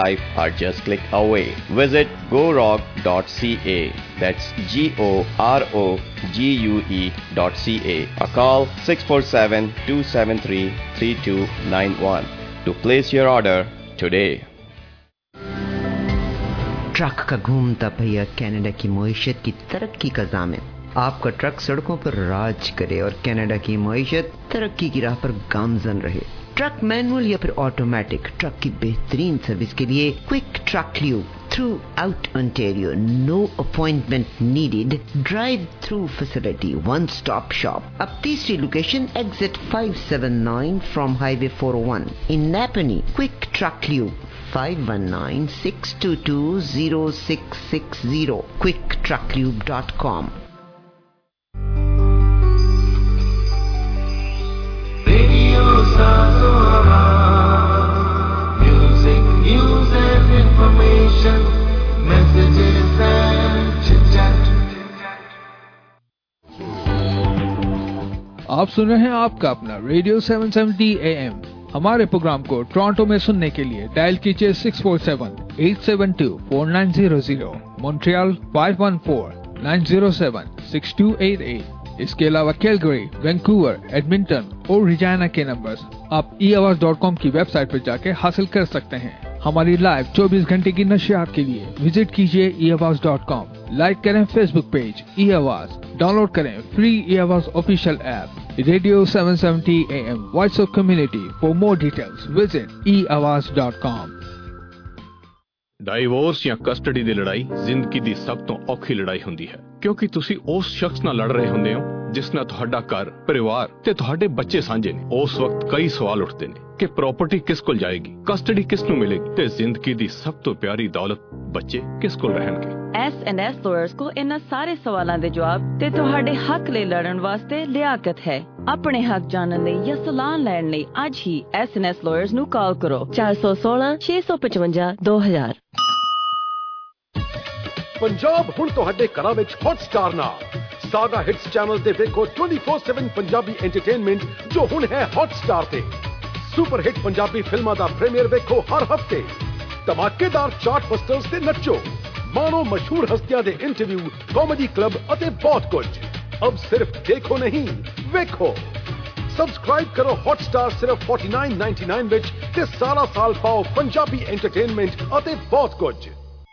life are just click away. Visit gorog.ca. That's GOROGUE.ca or call 647-273-3291 to place your order today. Truck का घूमता पहिया Canada की मईशत की तरक्की का ज़ामिन। आपका ट्रक सड़कों पर राज करे और कनाडा की मईशत तरक्की की राह पर गामजन रहे। ट्रक मैनुअल या फिर ऑटोमेटिक, ट्रक की बेहतरीन सर्विस के लिए quick truck lube throughout Ontario, no appointment needed, drive through facility, one stop shop. अब तीसरी location exit 579 from highway 401 in Nepean. Quick truck lube 519-622-0660, quicktrucklube.com. Radio Sazora, music, news and information, messages and chit-chat. आप सुन रहे हैं आपका अपना radio 770 AM। हमारे program को Toronto में सुनने के लिए डायल कीजिए 647-872-4900, मॉन्ट्रियल 514-907-6288। इसके अलावा कैलगरी, वैंकूवर, एडमिंटन और रिजाना के नंबर्स आप eAwaz.com की वेबसाइट पर जाके हासिल कर सकते हैं। हमारी लाइव 24 घंटे की नशियात के लिए विजिट कीजिए eAwaz.com। लाइक करें फेसबुक पेज eAwaz, डाउनलोड करें free eAwaz official app Radio 770 AM, Voice of Community. For more details, visit eAwaz.com. Divorce ਜਾਂ ਕਸਟਡੀ ਦੀ ਲੜਾਈ ਜ਼ਿੰਦਗੀ ਦੀ ਸਭ ਤੋਂ ਔਖੀ ਲੜਾਈ ਹੁੰਦੀ ਹੈ, ਕਿਉਂਕਿ ਤੁਸੀਂ ਉਸ ਸ਼ਖਸ ਨਾਲ ਲੜ ਰਹੇ ਹੁੰਦੇ ਹੋ ਜਿਸ ਨਾਲ ਤੁਹਾਡਾ ਘਰ, ਪਰਿਵਾਰ ਤੇ ਤੁਹਾਡੇ ਬੱਚੇ ਸਾਂਝੇ ਨੇ। ਉਸ ਵਕਤ ਕਈ ਸਵਾਲ ਉੱਠਦੇ ਨੇ ਕਿ ਪ੍ਰਾਪਰਟੀ ਕਿਸ ਕੋਲ ਜਾਏਗੀ, ਕਸਟਡੀ ਕਿਸ ਨੂੰ ਮਿਲੇਗੀ ਤੇ ਜ਼ਿੰਦਗੀ ਦੀ ਸਭ ਤੋਂ ਪਿਆਰੀ ਦੌਲਤ ਬੱਚੇ ਕਿਸ ਕੋਲ ਰਹਿਣਗੇ। S&S lawyers को इन्हां सारे सवालों के जवाब ते तुहाडे हक ले लड़न वास्ते लियाकत है। अपने हक जानने ਲਈ ਜਾਂ ਸਲਾਹ ਲੈਣ ਲਈ ਅੱਜ ਹੀ S&S lawyers ਨੂੰ ਕਾਲ ਕਰੋ 416-655-2000। ਪੰਜਾਬ ਹੁਣ ਤੁਹਾਡੇ ਘਰਾਂ ਵਿੱਚ ਹੌਟਸਟਾਰ ਨਾਲ ਸਾਗਾ ਹਿੱਟਸ ਚੈਨਲ ਤੇ ਵੇਖੋ 24/7 ਪੰਜਾਬੀ ਐਂਟਰਟੇਨਮੈਂਟ ਜੋ ਹੁਣ ਹੈ ਹੌਟਸਟਾਰ ਤੇ। ਸੁਪਰ ਹਿੱਟ ਪੰਜਾਬੀ ਫਿਲਮਾਂ ਦਾ ਪ੍ਰੀਮੀਅਰ ਵੇਖੋ ਹਰ ਹਫਤੇ, ਧਮਾਕੇਦਾਰ ਚਾਰਟਬਸਟਰਸ ਤੇ ਨੱਚੋ, मानो मशहूर हस्तियां दे इंटरव्यू, कॉमेडी क्लब अते बहुत कुछ। अब सिर्फ देखो नहीं, वेखो। सब्सक्राइब करो हॉटस्टार सिर्फ 49.99 विच ते सारा साल पाओ पंजाबी एंटरटेनमेंट अते बहुत कुछ।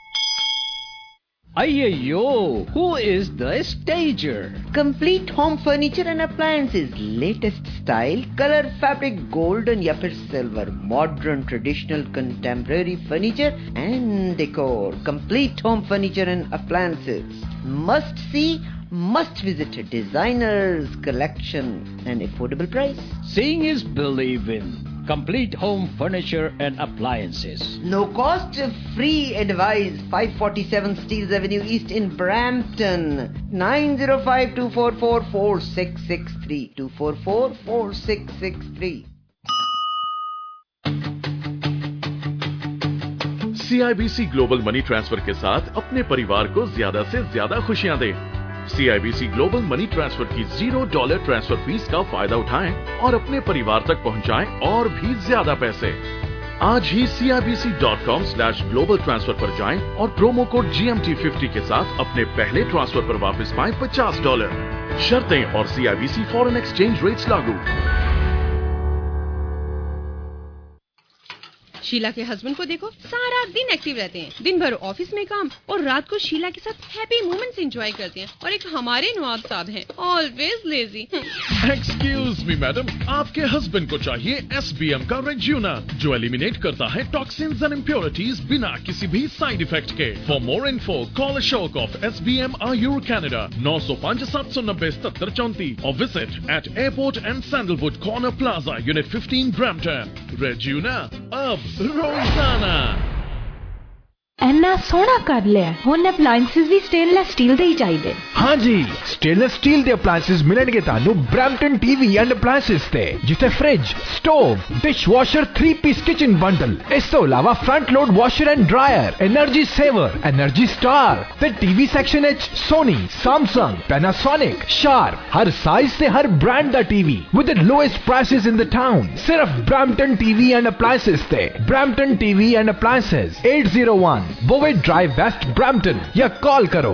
Ayyo, who is the stager? Complete home furniture and appliances, latest style, color, fabric, golden या फिर silver, modern, traditional, contemporary furniture and decor. Complete home furniture and appliances. Must see, must visit. Designers collection and affordable price. Seeing is believing. Complete home furniture and appliances. No cost, free advice. 547 Steeles Avenue East in Brampton. 905-244-4663. 244-4663. CIBC global money transfer के साथ अपने परिवार को ज्यादा से ज्यादा खुशियां दें। CIBC ग्लोबल मनी ट्रांसफर की $0 ट्रांसफर फीस का फायदा उठाएं और अपने परिवार तक पहुंचाएं और भी ज्यादा पैसे। आज ही CIBC.com/global transfer पर जाएं और प्रोमो कोड GMT50 के साथ अपने पहले ट्रांसफर पर वापस पाएं $50। शर्तें और CIBC फॉरेन एक्सचेंज रेट्स लागू। शीला के हस्बैंड को देखो, सारा दिन एक्टिव रहते हैं, दिन भर ऑफिस में काम और रात को शीला के साथ हैप्पी मोमेंट्स एंजॉय करते हैं। और एक हमारे नवाब साहब हैं, always lazy. Excuse me madam, आपके हस्बैंड को चाहिए SBM का रेज्यूना जो एलिमिनेट करता है टॉक्सिन्स एंड इम्प्योरिटीज बिना किसी भी साइड इफेक्ट के। For more info call Ashok of SBM Ayur Canada 905-790-7734 और visit at Airport and Sandalwood corner plaza unit 15 Brampton। रेज्यूना अब रोजाना। ਇੰਨਾ ਸੋਹਣਾ ਕਰ ਲਿਆ। ਹੁਣ ਅਪਲਾਈਐਂਸਸ ਵੀ ਸਟੇਨਲੈਸ ਸਟੀਲ ਦੇ ਹੀ ਚਾਹੀਦੇ। ਹਾਂ ਜੀ, ਸਟੇਨਲੈਸ ਸਟੀਲ ਦੇ ਅਪਲਾਈਐਂਸਸ ਮਿਲਣਗੇ ਤੁਹਾਨੂੰ ਬ੍ਰੈਂਪਟਨ ਟੀਵੀ ਐਂਡ ਅਪਲਾਈਐਂਸਸ ਤੇ, ਜਿੱਥੇ ਫ੍ਰਿਜ, ਸਟੋਵ, ਡਿਸ਼ਵਾਸ਼ਰ 3-ਪੀਸ ਕਿਚਨ ਬੰਡਲ, ਇਸ ਤੋਂ ਇਲਾਵਾ front load washer and dryer, energy saver, energy star ਤੇ ਟੀਵੀ ਸੈਕਸ਼ਨ ਵਿੱਚ ਸੋਨੀ, ਸੈਮਸੰਗ, ਪੈਨਾਸੋਨਿਕ, ਸ਼ਾਰਪ, ਹਰ ਸਾਈਜ਼ ਤੇ ਹਰ ਬ੍ਰਾਂਡ ਦਾ TV with the lowest prices in the town. ਸਿਰਫ ਬ੍ਰੈਂਪਟਨ ਟੀਵੀ ਐਂਡ ਅਪਲਾਈਐਂਸਸ ਤੇ। Brampton TV and appliances 801 Bovet Drive West Brampton या call करो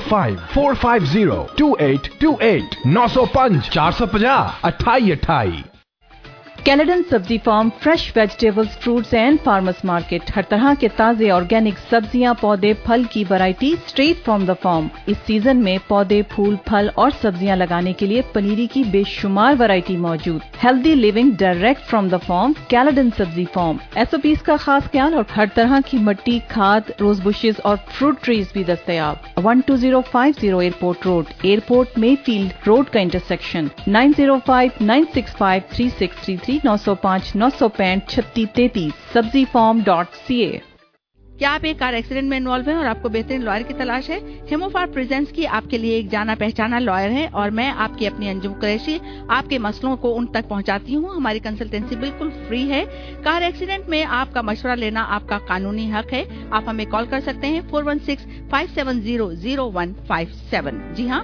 905-450-2828 905 450 2828। Canadian Sabzi farm fresh vegetables, fruits and farmers market. हर तरह के ताजे ऑर्गेनिक सब्जियां, पौधे, फल की variety straight from the farm. इस सीजन में पौधे, फूल, फल और सब्जियां लगाने के लिए पनीरी की बेशुमार वैरायटी मौजूद। Healthy living direct from the farm. Canadian Sabzi farm. SOPs का खास ख्याल और हर तरह की मिट्टी, खाद, रोज बुशेस और फ्रूट ट्रीज भी दस्तयाब। 12050 Airport Road, Airport Mayfield Road का इंटरसेक्शन। 9059653633 905-965-3633 sabzifarm.ca। क्या आप एक कार एक्सीडेंट में इन्वॉल्व हैं और आपको बेहतरीन लॉयर की तलाश है? हेमोफार प्रेजेंट्स की आपके लिए एक जाना पहचाना लॉयर है और मैं आपकी अपनी अंजुम कुरैशी आपके मसलों को उन तक पहुंचाती हूं। हमारी कंसल्टेंसी बिल्कुल फ्री है। कार एक्सीडेंट में आपका मशवरा लेना आपका कानूनी हक है। आप हमें कॉल कर सकते हैं 416-570-0157। जी हाँ,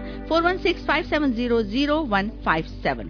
416-570-0157।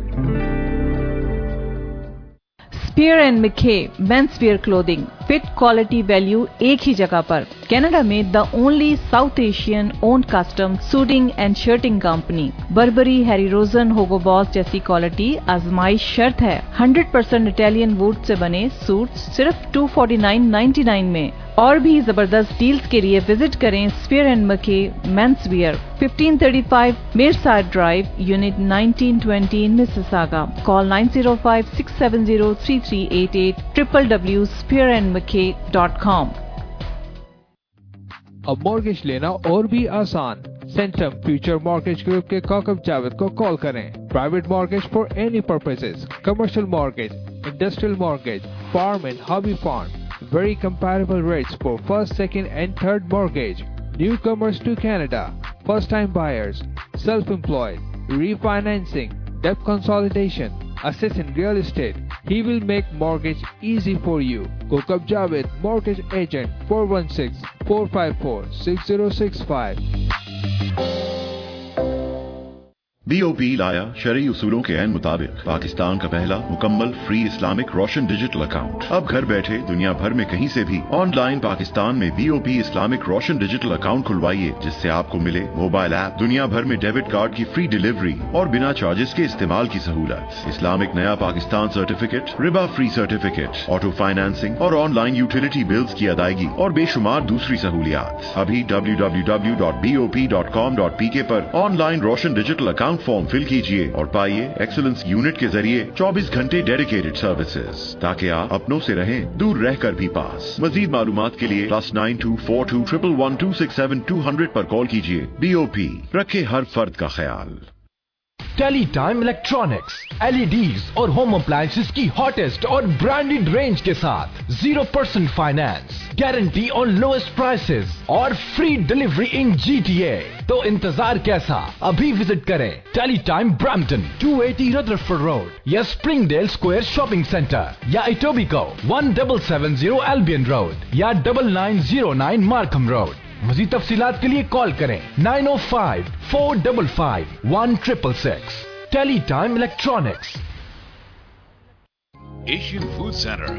Spear and McKay men's wear clothing, fit, quality, value एक ही जगह पर। कनाडा में the only South Asian owned custom suiting and shirting company. Burberry, Harry Rosen, Hugo Boss जैसी क्वालिटी आजमाइश शर्त है। 100% इटालियन वुड से बने सूट सिर्फ $249.99 में। और भी जबरदस्त डील्स के लिए विजिट करें Spear and McKay men's wear, 1535 Meyerside drive, unit 1920 in Mississauga. Call 905-670-3388 www.spearandmckay.com। अब मॉर्गेज लेना और भी आसान। सेंटम फ्यूचर मॉर्गेज ग्रुप के काकब जावेद को कॉल करें। Private mortgage for any purposes, commercial mortgage, industrial mortgage, farm and hobby farm. Very comparable rates for first, second and third mortgage. Newcomers to Canada, first-time buyers, self-employed, refinancing, debt consolidation, assist in real estate. He will make mortgage easy for you. Kokab Javed, Mortgage Agent, 416-454-6065. BOP लाया शरई उसूलों के ऐन मुताबिक पाकिस्तान का पहला मुकम्मल free Islamic Roshan digital account. अब घर बैठे दुनिया भर में कहीं से भी ऑनलाइन पाकिस्तान में BOP Islamic Roshan digital account खुलवाइए, जिससे आपको मिले मोबाइल ऐप, दुनिया भर में डेबिट कार्ड की फ्री डिलीवरी और बिना चार्जेस के इस्तेमाल की सहूलत, इस्लामिक नया पाकिस्तान सर्टिफिकेट, रिबा फ्री सर्टिफिकेट, ऑटो फाइनेंसिंग और ऑनलाइन यूटिलिटी बिल्स की अदायगी और बेशुमार दूसरी सहूलियात। अभी www.bop.com.pk पर online Roshan digital account form fill कीजिए और पाइए एक्सीलेंस यूनिट के जरिए 24 घंटे डेडिकेटेड सर्विसेज, ताकि आप अपनों से रहें दूर रहकर भी पास। मजीद मालूमात के लिए +9242111267 पर कॉल कीजिए। BOP, रखे हर फर्द का ख्याल। टेली टाइम इलेक्ट्रॉनिक्स, LEDs और होम अप्लायंसेस की हॉटेस्ट और ब्रांडेड रेंज के साथ 0% finance, guarantee on lowest prices और फ्री डिलीवरी इन GTA। तो इंतजार कैसा, अभी विजिट करें Tele Time Brampton 280 Rutherford Road या स्प्रिंगडेल स्क्वायर शॉपिंग सेंटर या इटोबिको 1770 एल्बियन रोड या 9909 मार्कम रोड। मज़ीद तफसीलात के लिए कॉल करें 905-455-1666। Tele Time electronics. Asian food centre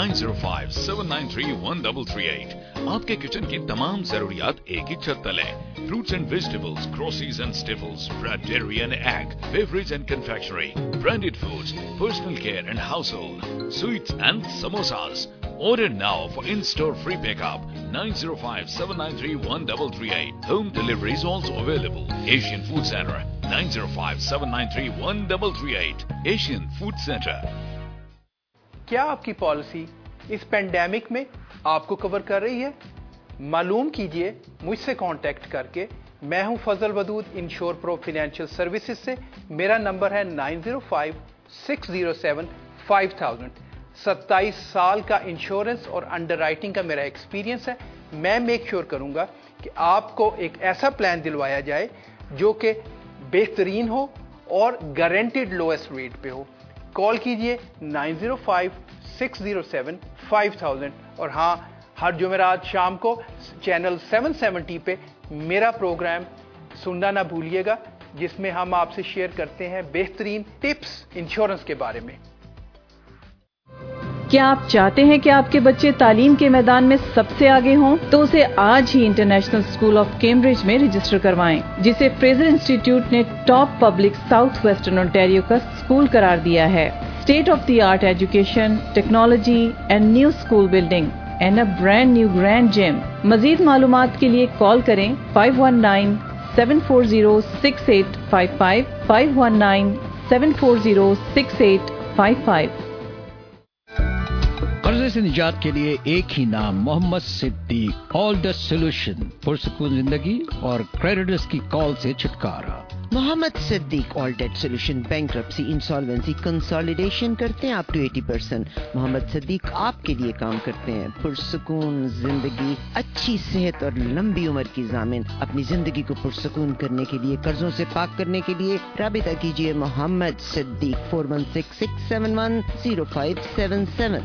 905-793-1338। आपके किचन की तमाम जरूरियात एक ही छत तले। Fruits and vegetables, groceries and staples, bread, dairy and egg, beverage and confectionery, branded foods, personal care and household, sweets and samosas. Order now for in-store free pickup. 905-793-1338. Home delivery is also available. Asian Food Center 905-793-1338. Asian Food Center. क्या आपकी policy इस pandemic में आपको cover कर रही है? मालूम कीजिए मुझसे कांटेक्ट करके। मैं हूं Fazal Wadood Insure Pro financial services से। मेरा नंबर है 905-607-5000। 27 साल का इंश्योरेंस और अंडरराइटिंग का मेरा एक्सपीरियंस है। मैं मेक श्योर करूंगा कि आपको एक ऐसा प्लान दिलवाया जाए जो कि बेहतरीन हो और गारंटेड लोएस्ट रेट पे हो। कॉल कीजिए 905-607-5000 और हाँ, हर जुमेरात शाम को चैनल 770 पे मेरा प्रोग्राम सुनना ना भूलिएगा, जिसमें हम आपसे शेयर करते हैं बेहतरीन टिप्स इंश्योरेंस के बारे में। क्या आप चाहते हैं कि आपके बच्चे तालीम के मैदान में सबसे आगे हों? तो उसे आज ही इंटरनेशनल स्कूल ऑफ कैम्ब्रिज में रजिस्टर करवाएं, जिसे फ्रेजर इंस्टीट्यूट ने top public south western Ontario का स्कूल करार दिया है। State of the art education, technology and new school building and a brand new grand gym. मजीद मालूमात के लिए कॉल करें 519-740-6855, 519-740-6855। कर्जे से निजात के लिए एक ही नाम, Mohammad Siddiq. All the solution, पुरसुकून जिंदगी और क्रेडिटर्स की कॉल से छुटकारा। Mohammad Siddiq all debt solution, bankruptcy, insolvency, consolidation करते हैं अप टू 80%। मोहम्मद सिद्दीक आपके लिए काम करते हैं। पुरसुकून जिंदगी, अच्छी सेहत और लंबी उम्र की ज़ामिन। अपनी जिंदगी को पुरसुकून करने के लिए, कर्जों से पाक करने के लिए राबिता कीजिए मोहम्मद सिद्दीक 4166710577।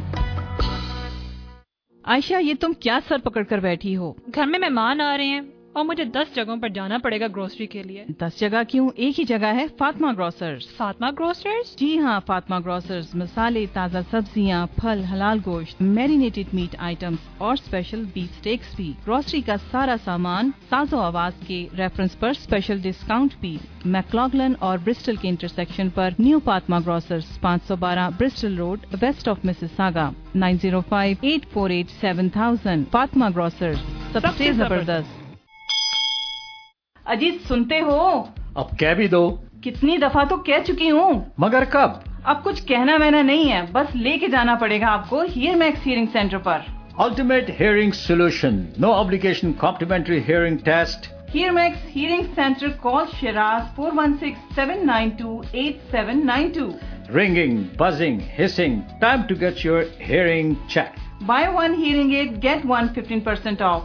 आयशा, ये तुम क्या सर पकड़ कर बैठी हो? घर में मेहमान आ रहे हैं और मुझे 10 जगहों पर जाना पड़ेगा ग्रोसरी के लिए। 10 जगह क्यों? एक ही जगह है, फातिमा ग्रोसर्स। फातिमा ग्रोसर्स? जी हाँ, फातिमा ग्रोसर्स मसाले, ताज़ा सब्जियाँ, फल, हलाल गोश्त, मैरिनेटेड मीट आइटम्स और स्पेशल बीफ स्टेक्स भी। ग्रोसरी का सारा सामान साजो आवाज के रेफरेंस पर स्पेशल डिस्काउंट भी। मैक्लॉगलन और ब्रिस्टल के इंटरसेक्शन पर new Fatima grocers, 512 Bristol road, west of Mississauga, 9058487000। Fatima grocers, सबसे जबरदस्त। अजीत, सुनते हो? अब कह भी दो। कितनी दफा तो कह चुकी हूँ। मगर कब? अब कुछ कहना वहना नहीं है, बस लेके जाना पड़ेगा आपको हियर मैक्स हियरिंग सेंटर पर। Ultimate hearing solution, no obligation complimentary hearing test. Hear Max hearing centre, call Shiraz 416-792-8792। Ringing, buzzing, hissing, time to get your hearing checked. Buy one hearing aid, get one 15% off.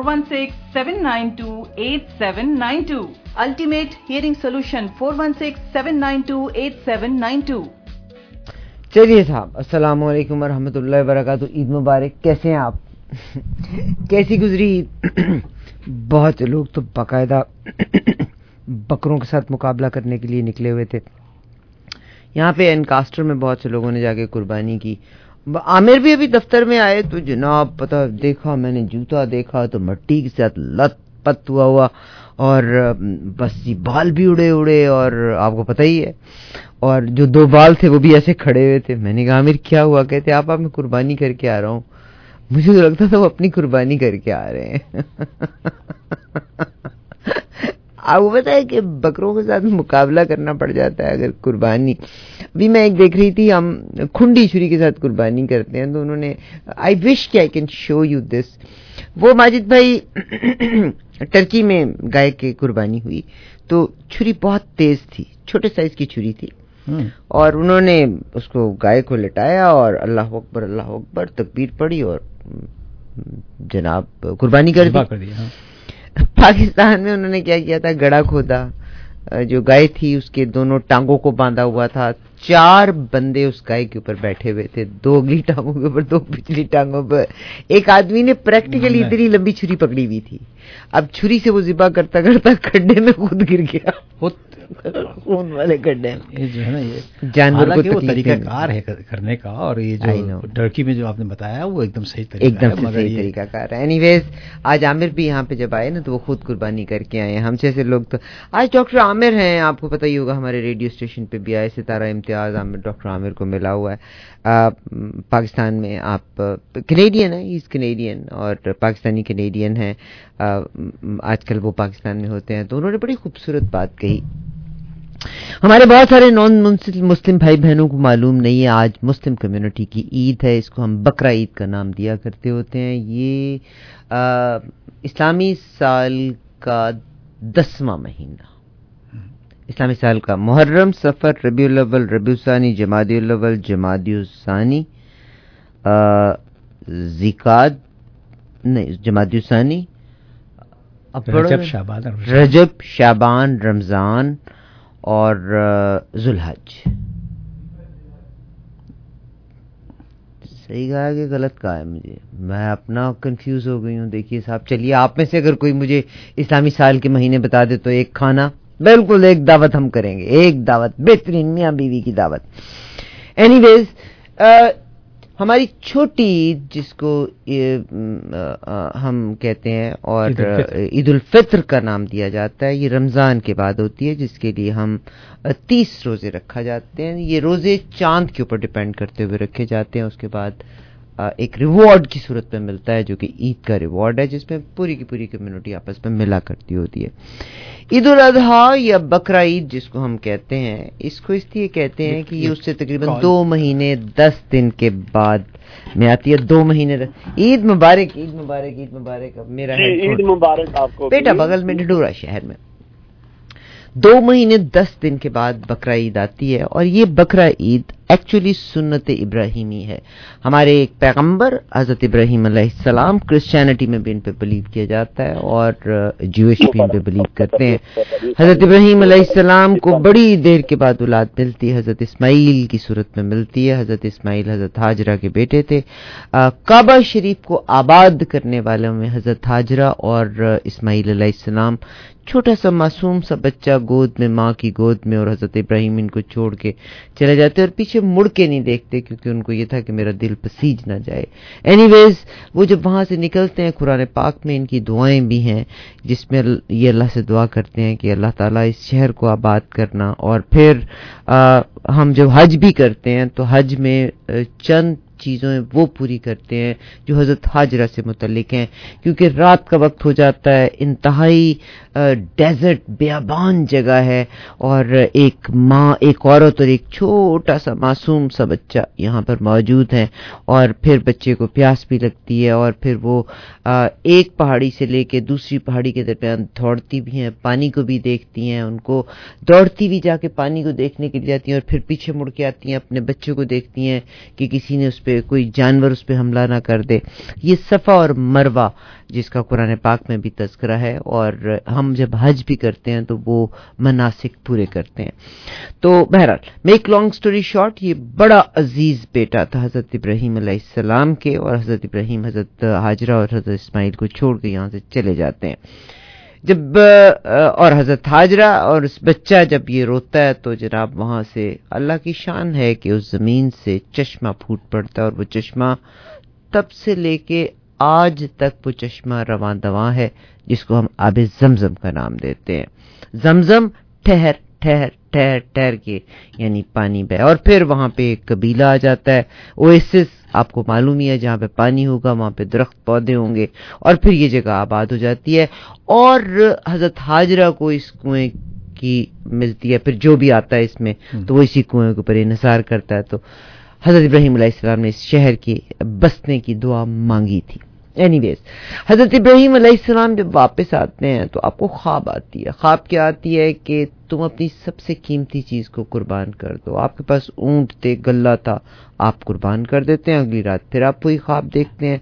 416-792-8792. Ultimate Hearing Solution, 416-792-8792. चलिए साहब, अस्सलाम वालेकुम वरहमतुल्लाहि वबरकातुहू। ईद मुबारक। कैसे हैं आप? कैसी गुजरी ईद? बहुत से लोग तो बाकायदा बकरों के साथ मुकाबला करने के लिए निकले हुए थे। यहाँ पे एनकास्टर में बहुत से लोगों ने जाके कुर्बानी की। आमिर भी अभी दफ्तर में आए तो जनाब पता देखा, मैंने जूता देखा तो मिट्टी के साथ लत-पत हुआ और बस ये बाल भी उड़े उड़े, और आपको पता ही है, और जो 2 बाल थे वो भी ऐसे खड़े हुए थे। मैंने कहा आमिर क्या हुआ? कहते आप मैं कुर्बानी करके आ रहा हूँ। मुझे तो लगता था वो अपनी कुर्बानी करके आ रहे हैं। आपको पता है कि बकरों के साथ मुकाबला करना पड़ जाता है अगर कुर्बानी। अभी मैं एक देख रही थी, हम खुंडी छुरी के साथ कुर्बानी करते हैं तो उन्होंने, आई विश कि I can show you this. वो माजिद भाई टर्की में गाय की कुर्बानी हुई तो छुरी बहुत तेज थी, छोटे साइज की छुरी थी, और उन्होंने उसको गाय को लटाया और अल्लाह अकबर तकबीर पड़ी और जनाब कुर्बानी कर दी। पाकिस्तान में उन्होंने क्या किया था, गड़ा खोदा, जो गाय थी उसके दोनों टांगों को बांधा हुआ था, 4 बंदे उस गाय के ऊपर बैठे हुए थे, 2 अगली टांगों के ऊपर, 2 पिछली टांगों पर। एक आदमी ने प्रैक्टिकली इतनी लंबी छुरी पकड़ी हुई थी। अब छुरी से वो ज़िबा करता करता खड्डे में खुद गिर गया, खून वाले खड्डे में। ये जो है ना, ये जानवर को वो तरीका कार है करने का, और ये जो टर्की में जो आपने बताया वो एकदम सही तरीका है, सही तरीका कार है। एनीवेज, आज आमिर भी यहाँ पे जब आए ना तो वो खुद कुर्बानी करके आए। हम जैसे लोग तो आज डॉक्टर आमिर हैं, आपको पता ही होगा, हमारे रेडियो स्टेशन पे भी आए। सितारा इम्तियाज आमिर डॉक्टर आमिर को मिला हुआ है। पाकिस्तान में आप कनेडियन है, इस कनेडियन और पाकिस्तानी कनेडियन है। आजकल वो पाकिस्तान में होते हैं। तो उन्होंने बड़ी खूबसूरत बात कही। हमारे बहुत सारे नॉन मुस्लिम भाई बहनों को मालूम नहीं है, आज मुस्लिम कम्युनिटी की ईद है। इसको हम बकरा ईद का नाम दिया करते होते हैं। ये इस्लामी साल का 10वां महीना, इस्लामी साल का मुहर्रम, सफर, रबीउल अव्वल, रबीउल सानी, जमादिउल अव्वल, जमादिउल सानी, ذیقعد نہیں جمادی ثانی، رجب شعبان رمضان اور ذوالحج. صحیح کہا کہ غلط کہا ہے؟ مجھے میں اپنا کنفیوز ہو گئی ہوں. دیکھیے صاحب، چلیے آپ میں سے اگر کوئی مجھے اسلامی سال کے مہینے بتا دے تو ایک کھانا بالکل ایک دعوت ہم کریں گے، ایک دعوت، بہترین میاں بیوی کی دعوت. اینی ویز ہماری چھوٹی عید جس کو ہم کہتے ہیں اور عید الفطر کا نام دیا جاتا ہے، یہ رمضان کے بعد ہوتی ہے، جس کے لیے ہم 30 روزے رکھا جاتے ہیں. یہ روزے چاند کے اوپر ڈیپینڈ کرتے ہوئے رکھے جاتے ہیں. اس کے بعد ایک ریوارڈ کی صورت میں ملتا ہے جو کہ عید کا ریوارڈ ہے، جس میں پوری کی پوری کمیونٹی آپس میں ملا کرتی ہوتی ہے. عید الاضحیٰ یا بقرہ عید جس کو ہم کہتے ہیں، اس کو اس لیے کہتے ہیں کہ یہ اس سے تقریباً 2 مہینے 10 دن کے بعد میں آتی ہے. 2 مہینے. عید مبارک، عید مبارک، عید مبارک. میرا عید مبارک آپ کو بیٹا بغل میں ڈڈورا شہر میں. 2 مہینے 10 دن کے بعد بقرہ عید آتی ہے، اور یہ بقرہ عید ایکچولی سنت ابراہیمی ہے. ہمارے ایک پیغمبر حضرت ابراہیم علیہ السلام، کرسچینٹی میں بھی ان پہ بلیو کیا جاتا ہے اور جوش بھی ان پہ بلیو کرتے ہیں. حضرت ابراہیم علیہ السلام کو بڑی دیر کے بعد اولاد ملتی ہے، حضرت اسماعیل کی صورت میں ملتی ہے. حضرت اسماعیل حضرت ہاجرہ کے بیٹے تھے. کعبہ شریف کو آباد کرنے والوں میں حضرت ہاجرہ اور اسماعیل علیہ السلام، چھوٹا سا معصوم سا بچہ گود میں، ماں کی گود میں، اور حضرت ابراہیم ان کو چھوڑ کے چلے جاتے اور پیچھے مڑ کے نہیں دیکھتے، کیونکہ ان کو یہ تھا کہ میرا دل پسیج نہ جائے. اینی ویز وہ جب وہاں سے نکلتے ہیں، قرآن پاک میں ان کی دعائیں بھی ہیں جس میں یہ اللہ سے دعا کرتے ہیں کہ اللہ تعالیٰ اس شہر کو آباد کرنا. اور پھر ہم جب حج بھی کرتے ہیں تو حج میں چند چیزیں وہ پوری کرتے ہیں جو حضرت ہاجرہ سے متعلق ہیں، کیونکہ رات کا وقت ہو جاتا ہے، انتہائی ڈیزرٹ بیابان جگہ ہے، اور ایک ماں، ایک عورت اور ایک چھوٹا سا معصوم سا بچہ یہاں پر موجود ہیں. اور پھر بچے کو پیاس بھی لگتی ہے، اور پھر وہ ایک پہاڑی سے لے کے دوسری پہاڑی کے درمیان دوڑتی بھی ہیں، پانی کو بھی دیکھتی ہیں، ان کو دوڑتی بھی جا کے پانی کو دیکھنے کے لیے جاتی ہیں، اور پھر پیچھے مڑ کے آتی ہیں، اپنے بچوں کو دیکھتی ہیں کہ کسی نے اس پہ کوئی جانور اس پہ حملہ نہ کر دے. یہ صفا اور مروہ جس کا قرآن پاک میں بھی تذکرہ ہے، اور ہم جب حج بھی کرتے ہیں تو وہ مناسک پورے کرتے ہیں. تو بہرحال میک لانگ سٹوری شارٹ، یہ بڑا عزیز بیٹا تھا حضرت ابراہیم علیہ السلام کے، اور حضرت ابراہیم حضرت ہاجرہ اور حضرت اسماعیل کو چھوڑ کے یہاں سے چلے جاتے ہیں. جب اور حضرت ہاجرہ اور اس بچہ جب یہ روتا ہے تو جناب وہاں سے اللہ کی شان ہے کہ اس زمین سے چشمہ پھوٹ پڑتا ہے، اور وہ چشمہ تب سے لے کے آج تک وہ چشمہ رواں دواں ہے، جس کو ہم آب زمزم کا نام دیتے ہیں. زمزم ٹھہر ٹھہر ٹھہر ٹھہر کے یعنی پانی بہے. اور پھر وہاں پہ ایک قبیلہ آ جاتا ہے، اویسس آپ کو معلوم ہی ہے، جہاں پہ پانی ہوگا وہاں پہ درخت پودے ہوں گے، اور پھر یہ جگہ آباد ہو جاتی ہے. اور حضرت ہاجرہ کو اس کنویں کی ملتی ہے، پھر جو بھی آتا ہے اس میں تو وہ اسی کنویں کے اوپر انحصار کرتا ہے. تو حضرت ابراہیم علیہ السلام نے اس شہر کے بسنے کی دعا مانگی تھی. اینی ویز حضرت ابراہیم علیہ السلام جب واپس آتے ہیں تو آپ کو خواب آتی ہے. خواب کیا آتی ہے کہ تم اپنی سب سے قیمتی چیز کو قربان کر دو. آپ کے پاس اونٹ تھے، غلہ تھا، آپ قربان کر دیتے ہیں. اگلی رات پھر آپ وہی خواب دیکھتے ہیں،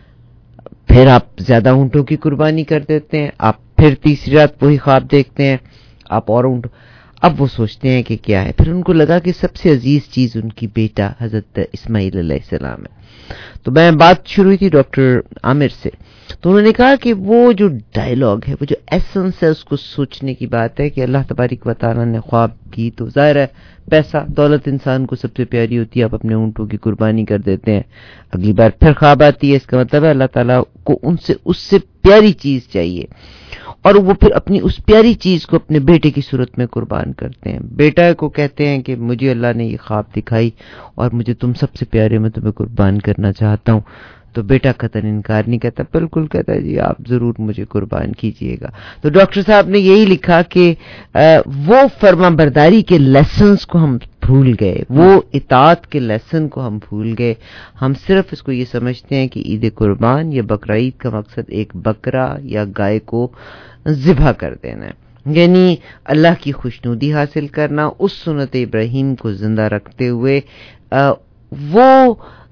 پھر آپ زیادہ اونٹوں کی قربانی کر دیتے ہیں. آپ پھر تیسری رات وہی خواب دیکھتے ہیں، آپ اور اونٹ. اب وہ سوچتے ہیں کہ کیا ہے. پھر ان کو لگا کہ سب سے عزیز چیز ان کی بیٹا حضرت اسماعیل علیہ السلام ہے. تو میں بات شروع ہوئی تھی ڈاکٹر عامر سے، تو انہوں نے کہا کہ وہ جو ڈائیلاگ ہے، وہ جو ایسنس ہے، اس کو سوچنے کی بات ہے کہ اللہ تبارک و تعالیٰ نے خواب کی. تو ظاہر ہے پیسہ دولت انسان کو سب سے پیاری ہوتی ہے، آپ اپنے اونٹوں کی قربانی کر دیتے ہیں. اگلی بار پھر خواب آتی ہے، اس کا مطلب ہے اللہ تعالیٰ کو اس سے پیاری چیز چاہیے، اور وہ پھر اپنی اس پیاری چیز کو اپنے بیٹے کی صورت میں قربان کرتے ہیں. بیٹا کو کہتے ہیں کہ مجھے اللہ نے یہ خواب دکھائی اور مجھے تم سب سے پیارے میں تمہیں قربان کرنا چاہتا ہوں. تو بیٹا قطعاً انکار نہیں کرتا، بالکل کہتا ہے جی آپ ضرور مجھے قربان کیجئے گا. تو ڈاکٹر صاحب نے یہی لکھا کہ وہ فرما برداری کے لیسنز کو ہم بھول گئے، وہ اطاعت کے لیسن کو ہم بھول گئے. ہم صرف اس کو یہ سمجھتے ہیں کہ عید قربان یا بقرہ عید کا مقصد ایک بکرا یا گائے کو ذبح کر دینا ہے، یعنی اللہ کی خوشنودی حاصل کرنا. اس سنت ابراہیم کو زندہ رکھتے ہوئے وہ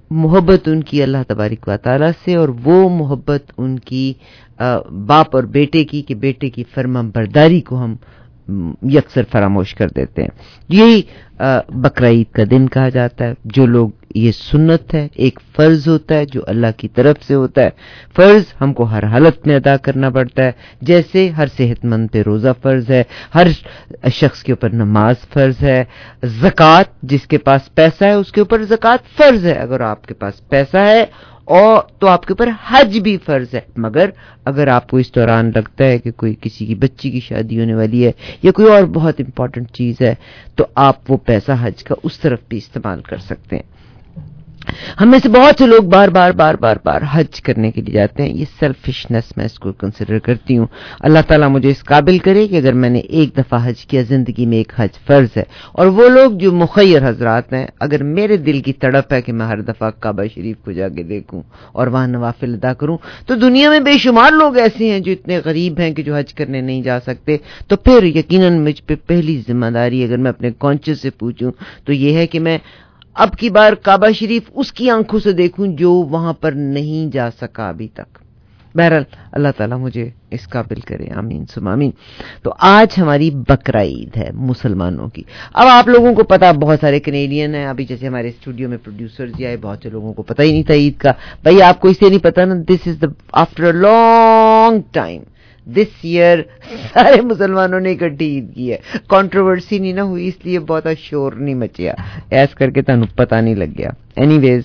मोहब्बत उनकी अल्लाह तबारक व तआला से, और वो मोहब्बत उनकी बाप और बेटे की कि बेटे की फरमाबरदारी को हम यकसर फरामोश कर देते हैं। यही बकरा ईद का दिन कहा जाता है। जो लोग, ये सुन्नत है, एक फर्ज होता है जो अल्लाह की तरफ से होता है। फर्ज हमको हर हालत में अदा करना पड़ता है, जैसे हर सेहतमंद पे रोज़ा फर्ज है, हर शख्स के ऊपर नमाज फर्ज है, ज़कात जिसके पास पैसा है उसके ऊपर ज़कात फर्ज है, अगर आपके पास पैसा है और तो आपके ऊपर हज भी फर्ज है। मगर अगर आपको इस दौरान लगता है कि कोई किसी की बच्ची की शादी होने वाली है या कोई और बहुत इंपॉर्टेंट चीज़ है, तो आप वो पैसा हज का उस तरफ भी इस्तेमाल कर सकते हैं। हम में से बहुत से लोग बार बार हज करने के लिए जाते हैं। ये सेल्फिशनेस मैं इसको कंसिडर करती हूँ। अल्लाह ताला मुझे इस काबिल करे कि अगर मैंने एक दफ़ा हज किया, ज़िंदगी में एक हज फ़र्ज़ है। और वो लोग जो मुखय्यर हजरात हैं, अगर मेरे दिल की तड़प है कि मैं हर दफ़ा काबा शरीफ को जाके देखूँ और वहाँ नवाफिल अदा करूँ, तो दुनिया में बेशुमार लोग ऐसे हैं जो इतने गरीब हैं कि जो हज करने नहीं जा सकते। तो फिर यकीनन मुझ पर पहली जिम्मेदारी, अगर मैं अपने कॉन्शियस से पूछूँ, तो ये है कि मैं अब की बार काबा शरीफ उसकी आंखों से देखूं जो वहां पर नहीं जा सका अभी तक। बहरहाल अल्लाह ताला मुझे इस काबिल करे, आमीन सुमा आमीन। तो आज हमारी बकरा ईद है मुसलमानों की। अब आप लोगों को पता, बहुत सारे कनेडियन हैं, अभी जैसे हमारे स्टूडियो में प्रोड्यूसर जी आए, बहुत से लोगों को पता ही नहीं था ईद का। भाई आपको इसलिए नहीं पता ना, this is the after a long time this year सारे मुसलमानों ने इकट्ठी ईद की है। कंट्रोवर्सी नहीं ना हुई, इसलिए बहुत शोर नहीं मचिया, ऐस करके तनु पता नहीं लग गया। एनीवेज,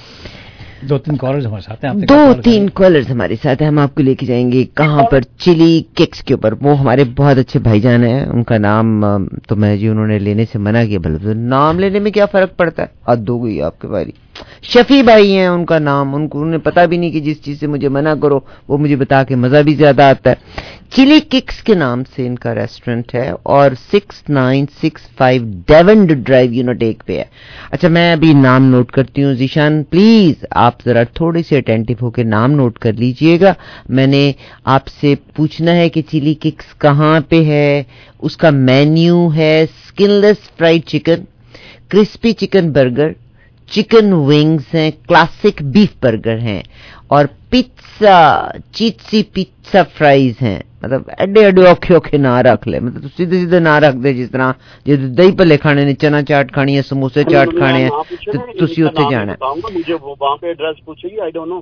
2-3 कॉलर्स हमारे साथ हैं। 2-3 कॉलर्स हमारे साथ हैं। हम आपको लेके जाएंगे कहाँ पर, चिली केक्स के ऊपर। वो हमारे बहुत अच्छे भाईजान हैं, उनका नाम तो मैं जी उन्होंने लेने से मना किया। भले नाम लेने में क्या फर्क पड़ता है, हद हो गई आपके बारी। शफी भाई हैं उनका नाम, उन्हें पता भी नहीं कि जिस चीज से मुझे मना करो वो मुझे बता के मजा भी ज्यादा आता है। चिली किक्स के नाम से इनका रेस्टोरेंट है और 6965 डेवन ड्राइव यूनिटेक पे है। अच्छा, मैं अभी नाम नोट करती हूँ। जीशान प्लीज आप जरा थोड़े से अटेंटिव होकर नाम नोट कर लीजिएगा। मैंने आपसे पूछना है कि चिली किक्स कहाँ पे है। उसका मेन्यू है skinless fried chicken, crispy chicken burger, chicken wings हैं, क्लासिक बीफ बर्गर हैं और पिज्जा, चीज़ी पिज्जा फ्राइज हैं। मतलब एडे एडे औखे औखे ना रख ले, मतलब सीधे सीधे ना रख दे। जिस तरह जो दही भल्ले खाने ने, चना चाट खानी है, समोसे चाट खाने हैं, तो तुसी उत्ते जाना है। मुझे वहां पे एड्रेस पूछेगी, आई डोंट नो।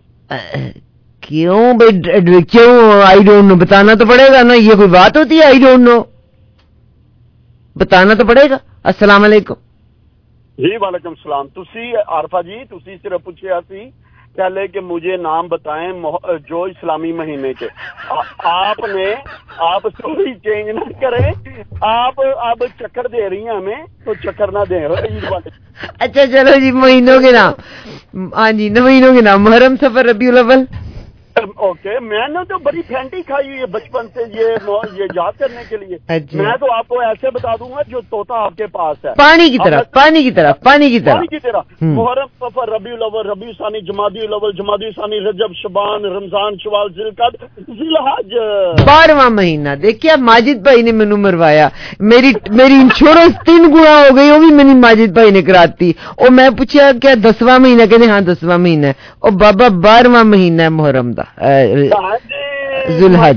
क्यों भाई, क्यों आई डोंट नो? बताना तो पड़ेगा ना, ये कोई बात होती है? आई डोंट नो बताना तो पड़ेगा। अस्सलाम वालेकुम जी। वालेकुम सलाम। तुसी आरफा जी, तुसी सिर्फ पूछे सी पहले कि मुझे नाम बताएं जो इस्लामी महीने के। आप स्टोरी चेंज ना करें। आप अब चक्कर दे रही हैं हमें, तो चक्कर ना दें ईद वाले। अच्छा चलो जी, महीनों के नाम। हाँ जी, महीनों के नाम मुहर्रम, सफर, रबीउल अव्वल। ओके, मैंने तो बड़ी फैंटी खाई हुई है बचपन से ये याद करने के लिए। मैं तो आपको ऐसे बता दूंगा जो तोता आपके पास है, पानी की तरह। मुहर्रम, सफर, रबीउल अव्वल, रबीउ सानी, जमादिउल अव्वल, जमादी सानी, रजब, शबान, रमजान, शवाल, जिलकद, जिलहज। 12वां महीना। देखिए माजिद भाई ने मैनू मरवाया, मेरी इंश्योरेंस 3 गुना हो गई, वो भी मैंने माजिद भाई ने कराती। और मैं पूछा क्या 10वां महीना? कहते हाँ 10वां महीना है। और बाबा 12वां महीना है मुहर्रम दा, जुलहज।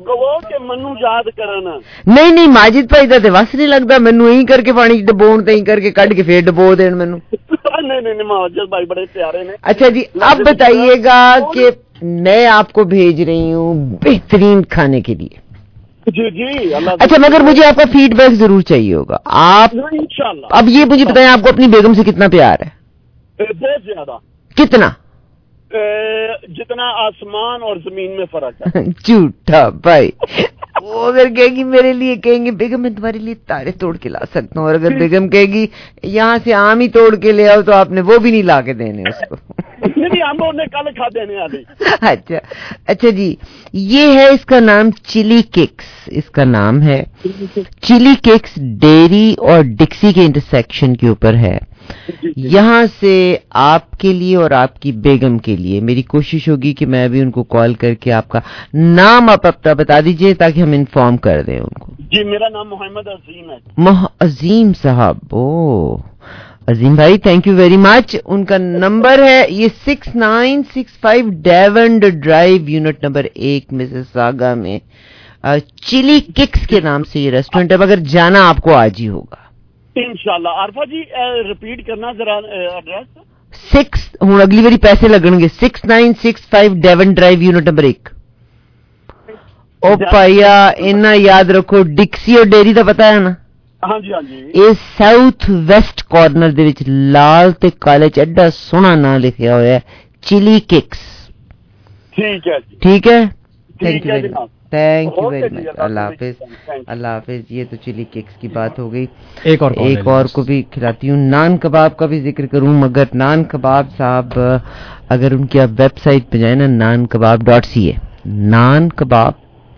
नहीं माजिद भाई का वस नहीं लगता मैनू, यही करके पानी डबोन ते करके कट के फिर डबो देन मैनू। नहीं माजिद भाई बड़े प्यारे ने। अच्छा जी, अब बताइएगा कि मैं आपको भेज रही हूँ बेहतरीन खाने के लिए। जी। अच्छा, मगर मुझे आपका फीडबैक जरूर चाहिए होगा। आप इंशाल्लाह। अब ये मुझे बताएं, आपको अपनी बेगम से कितना प्यार है? बहुत ज्यादा। कितना? जितना आसमान और जमीन में फर्क है। झूठा भाई। वो अगर कहेगी मेरे लिए, कहेंगे बेगम मैं तुम्हारे लिए तारे तोड़ के ला सकता हूँ, और अगर बेगम कहेगी यहाँ से आम ही तोड़ के ले आओ, तो आपने वो भी नहीं ला के देने उसको। नहीं, आम ने कल खा देने वाली। अच्छा जी, ये है इसका नाम चिली केक्स। इसका नाम है चिली केक्स, डेयरी और डिक्सी के इंटरसेक्शन के ऊपर है। यहाँ से आपके लिए और आपकी बेगम के लिए मेरी कोशिश होगी कि मैं अभी उनको कॉल करके आपका नाम आप अपना बता दीजिए ताकि हम इन्फॉर्म कर दें उनको। जी, मेरा नाम मोहम्मद अजीम है। अजीम साहब, ओ عظیم بھائی تھینک یو ویری مچ. ان کا نمبر ہے یہ 6965 Davand drive unit number 1 Mississauga میں. چلی ککس کے نام سے یہ ریسٹورینٹ ہے, مگر جانا آپ کو آج ہی ہوگا انشاءاللہ. عارفہ جی ریپیٹ کرنا ذرا ایڈریس. 6 ہوں اگلی باری پیسے لگن گے. 6965 ڈیون ڈرائیو یونٹ نمبر 1. او پایا اینا یاد رکھو, ڈکسی اور ڈیری دا پتا ہے نا. ہاں جی ہاں جی. یہ ساؤتھ ویسٹ کارنر دے وچ لال تے کالے چ ایڈا سونا نام لکھیا ہوا ہے, چلی ککس. ٹھیک ہے ٹھیک ہے. Thank you very much. Thank you very much. اللہ حافظ. اللہ حافظ. یہ تو چلی ککس کی بات ہو گئی. ایک اور کو بھی کھلاتی ہوں. نان کباب کا بھی ذکر کروں, مگر نان کباب صاحب اگر ان کی آپ ویب سائٹ پہ جائیں نا, nankebab.ca, نان کباب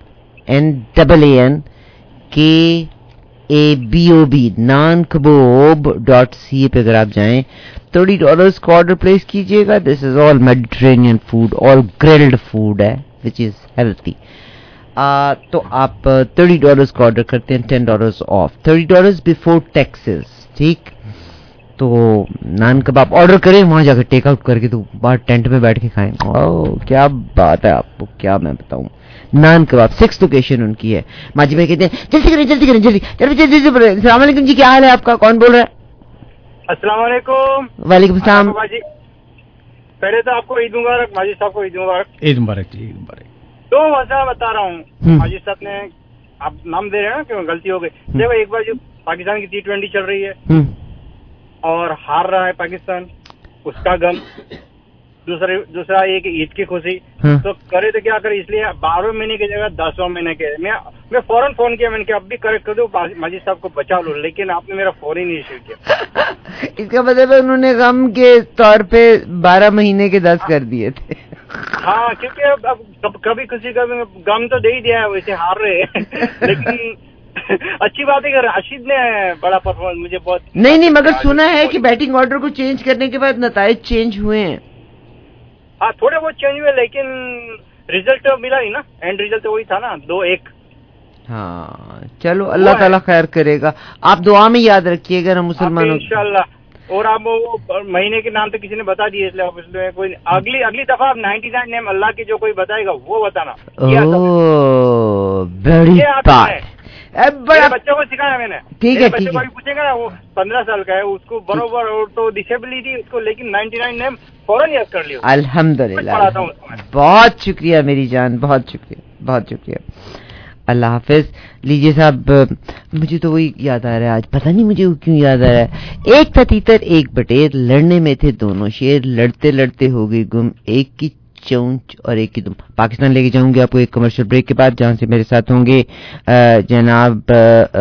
NAAN KABOB nankebob.ca پہ اگر آپ جائیں $30 کا آرڈر پلیس کیجئے گا. This is all Mediterranean food, all grilled food ہے وچ از ہیلتھی. تو آپ $30 کا آرڈر کرتے ہیں, $10 آف, $30 بفور ٹیکسز. ٹھیک, تو نان کباب آرڈر کریں, وہاں جا کے ٹیک آؤٹ کر کے تو باہر ٹینٹ میں بیٹھ کے کھائیں. کیا بات ہے, آپ کو کیا میں بتاؤں. نان کباب 6 لوکیشن ان کی ہے. ماجی بھائی کہتے ہیں جلدی کریں جلدی کریں جلدی جلدی. السلام علیکم جی, کیا حال ہے آپ کا, کون بول رہا ہے؟ السلام علیکم. وعلیکم السلام. پہلے تو آپ کو عید مبارک, ماجد صاحب کو عید مبارک. عید مبارک جی, عید مبارک. دو مسئلہ بتا رہا ہوں. ماجد صاحب نے آپ نام دے رہے ہیں نا کہ غلطی ہو گئی. دیکھو ایک بار جو پاکستان کی T20 چل رہی ہے اور ہار رہا ہے پاکستان, اس کا غم. دوسرا یہ کہ عید کی خوشی. تو کرے تو کیا کرے, اس لیے 12 مہینے کی جگہ 10 مہینے کے. میں فوراً فون کیا, میں نے کہا اب بھی کریکٹ کر دو, ماجد صاحب کو بچا لو, لیکن آپ نے میرا فون ہی نہیں ریسیو کیا. اس کا مطلب ہے انہوں نے غم کے طور پہ 12 مہینے کے 10 کر دیے تھے. ہاں, کیونکہ اب کبھی کسی کا غم تو دے ہی دیا ہے, ویسے ہار رہے ہیں. لیکن اچھی بات ہے کہ راشد نے بڑا پرفارمنس مجھے بہت. نہیں مگر سنا ہے کہ بیٹنگ آرڈر کو چینج کرنے کے بعد نتائج چینج ہوئے ہیں. ہاں تھوڑے بہت چینج ہوئے, لیکن ریزلٹ ملا ہی نا, اینڈ ریزلٹ وہی تھا نا, 2-1. ہاں چلو اللہ تعالیٰ خیر کرے گا. آپ دعا میں یاد رکھیے گا نا مسلمانوں انشاءاللہ. اور آپ وہ مہینے کے نام تو کسی نے بتا دیے, اس لیے کوئی اگلی دفعہ 99 نیم اللہ کے جو کوئی بتائے گا وہ بتانا. بڑی بات, بچوں کو سکھایا میں نے. ٹھیک ہے, بچوں کو بھی پوچھے گا نا, وہ 15 سال کا ہے, اس کو بروبر تو ڈسیبلٹی اس کو, لیکن 99 نیم فوراً یاد کر لیا. الحمدللہ, بہت شکریہ میری جان, بہت شکریہ, بہت شکریہ. اللہ حافظ. لیجیے صاحب, مجھے تو وہی یاد آ رہا ہے آج, پتہ نہیں مجھے کیوں یاد آ رہا ہے. ایک تھا تیتر ایک بٹیر, لڑنے میں تھے دونوں شیر, لڑتے لڑتے ہو گئی گم, ایک کی چونچ اور ایک کی دم. پاکستان لے کے جاؤں گے آپ کو ایک کمرشل بریک کے بعد, جہاں سے میرے ساتھ ہوں گے جناب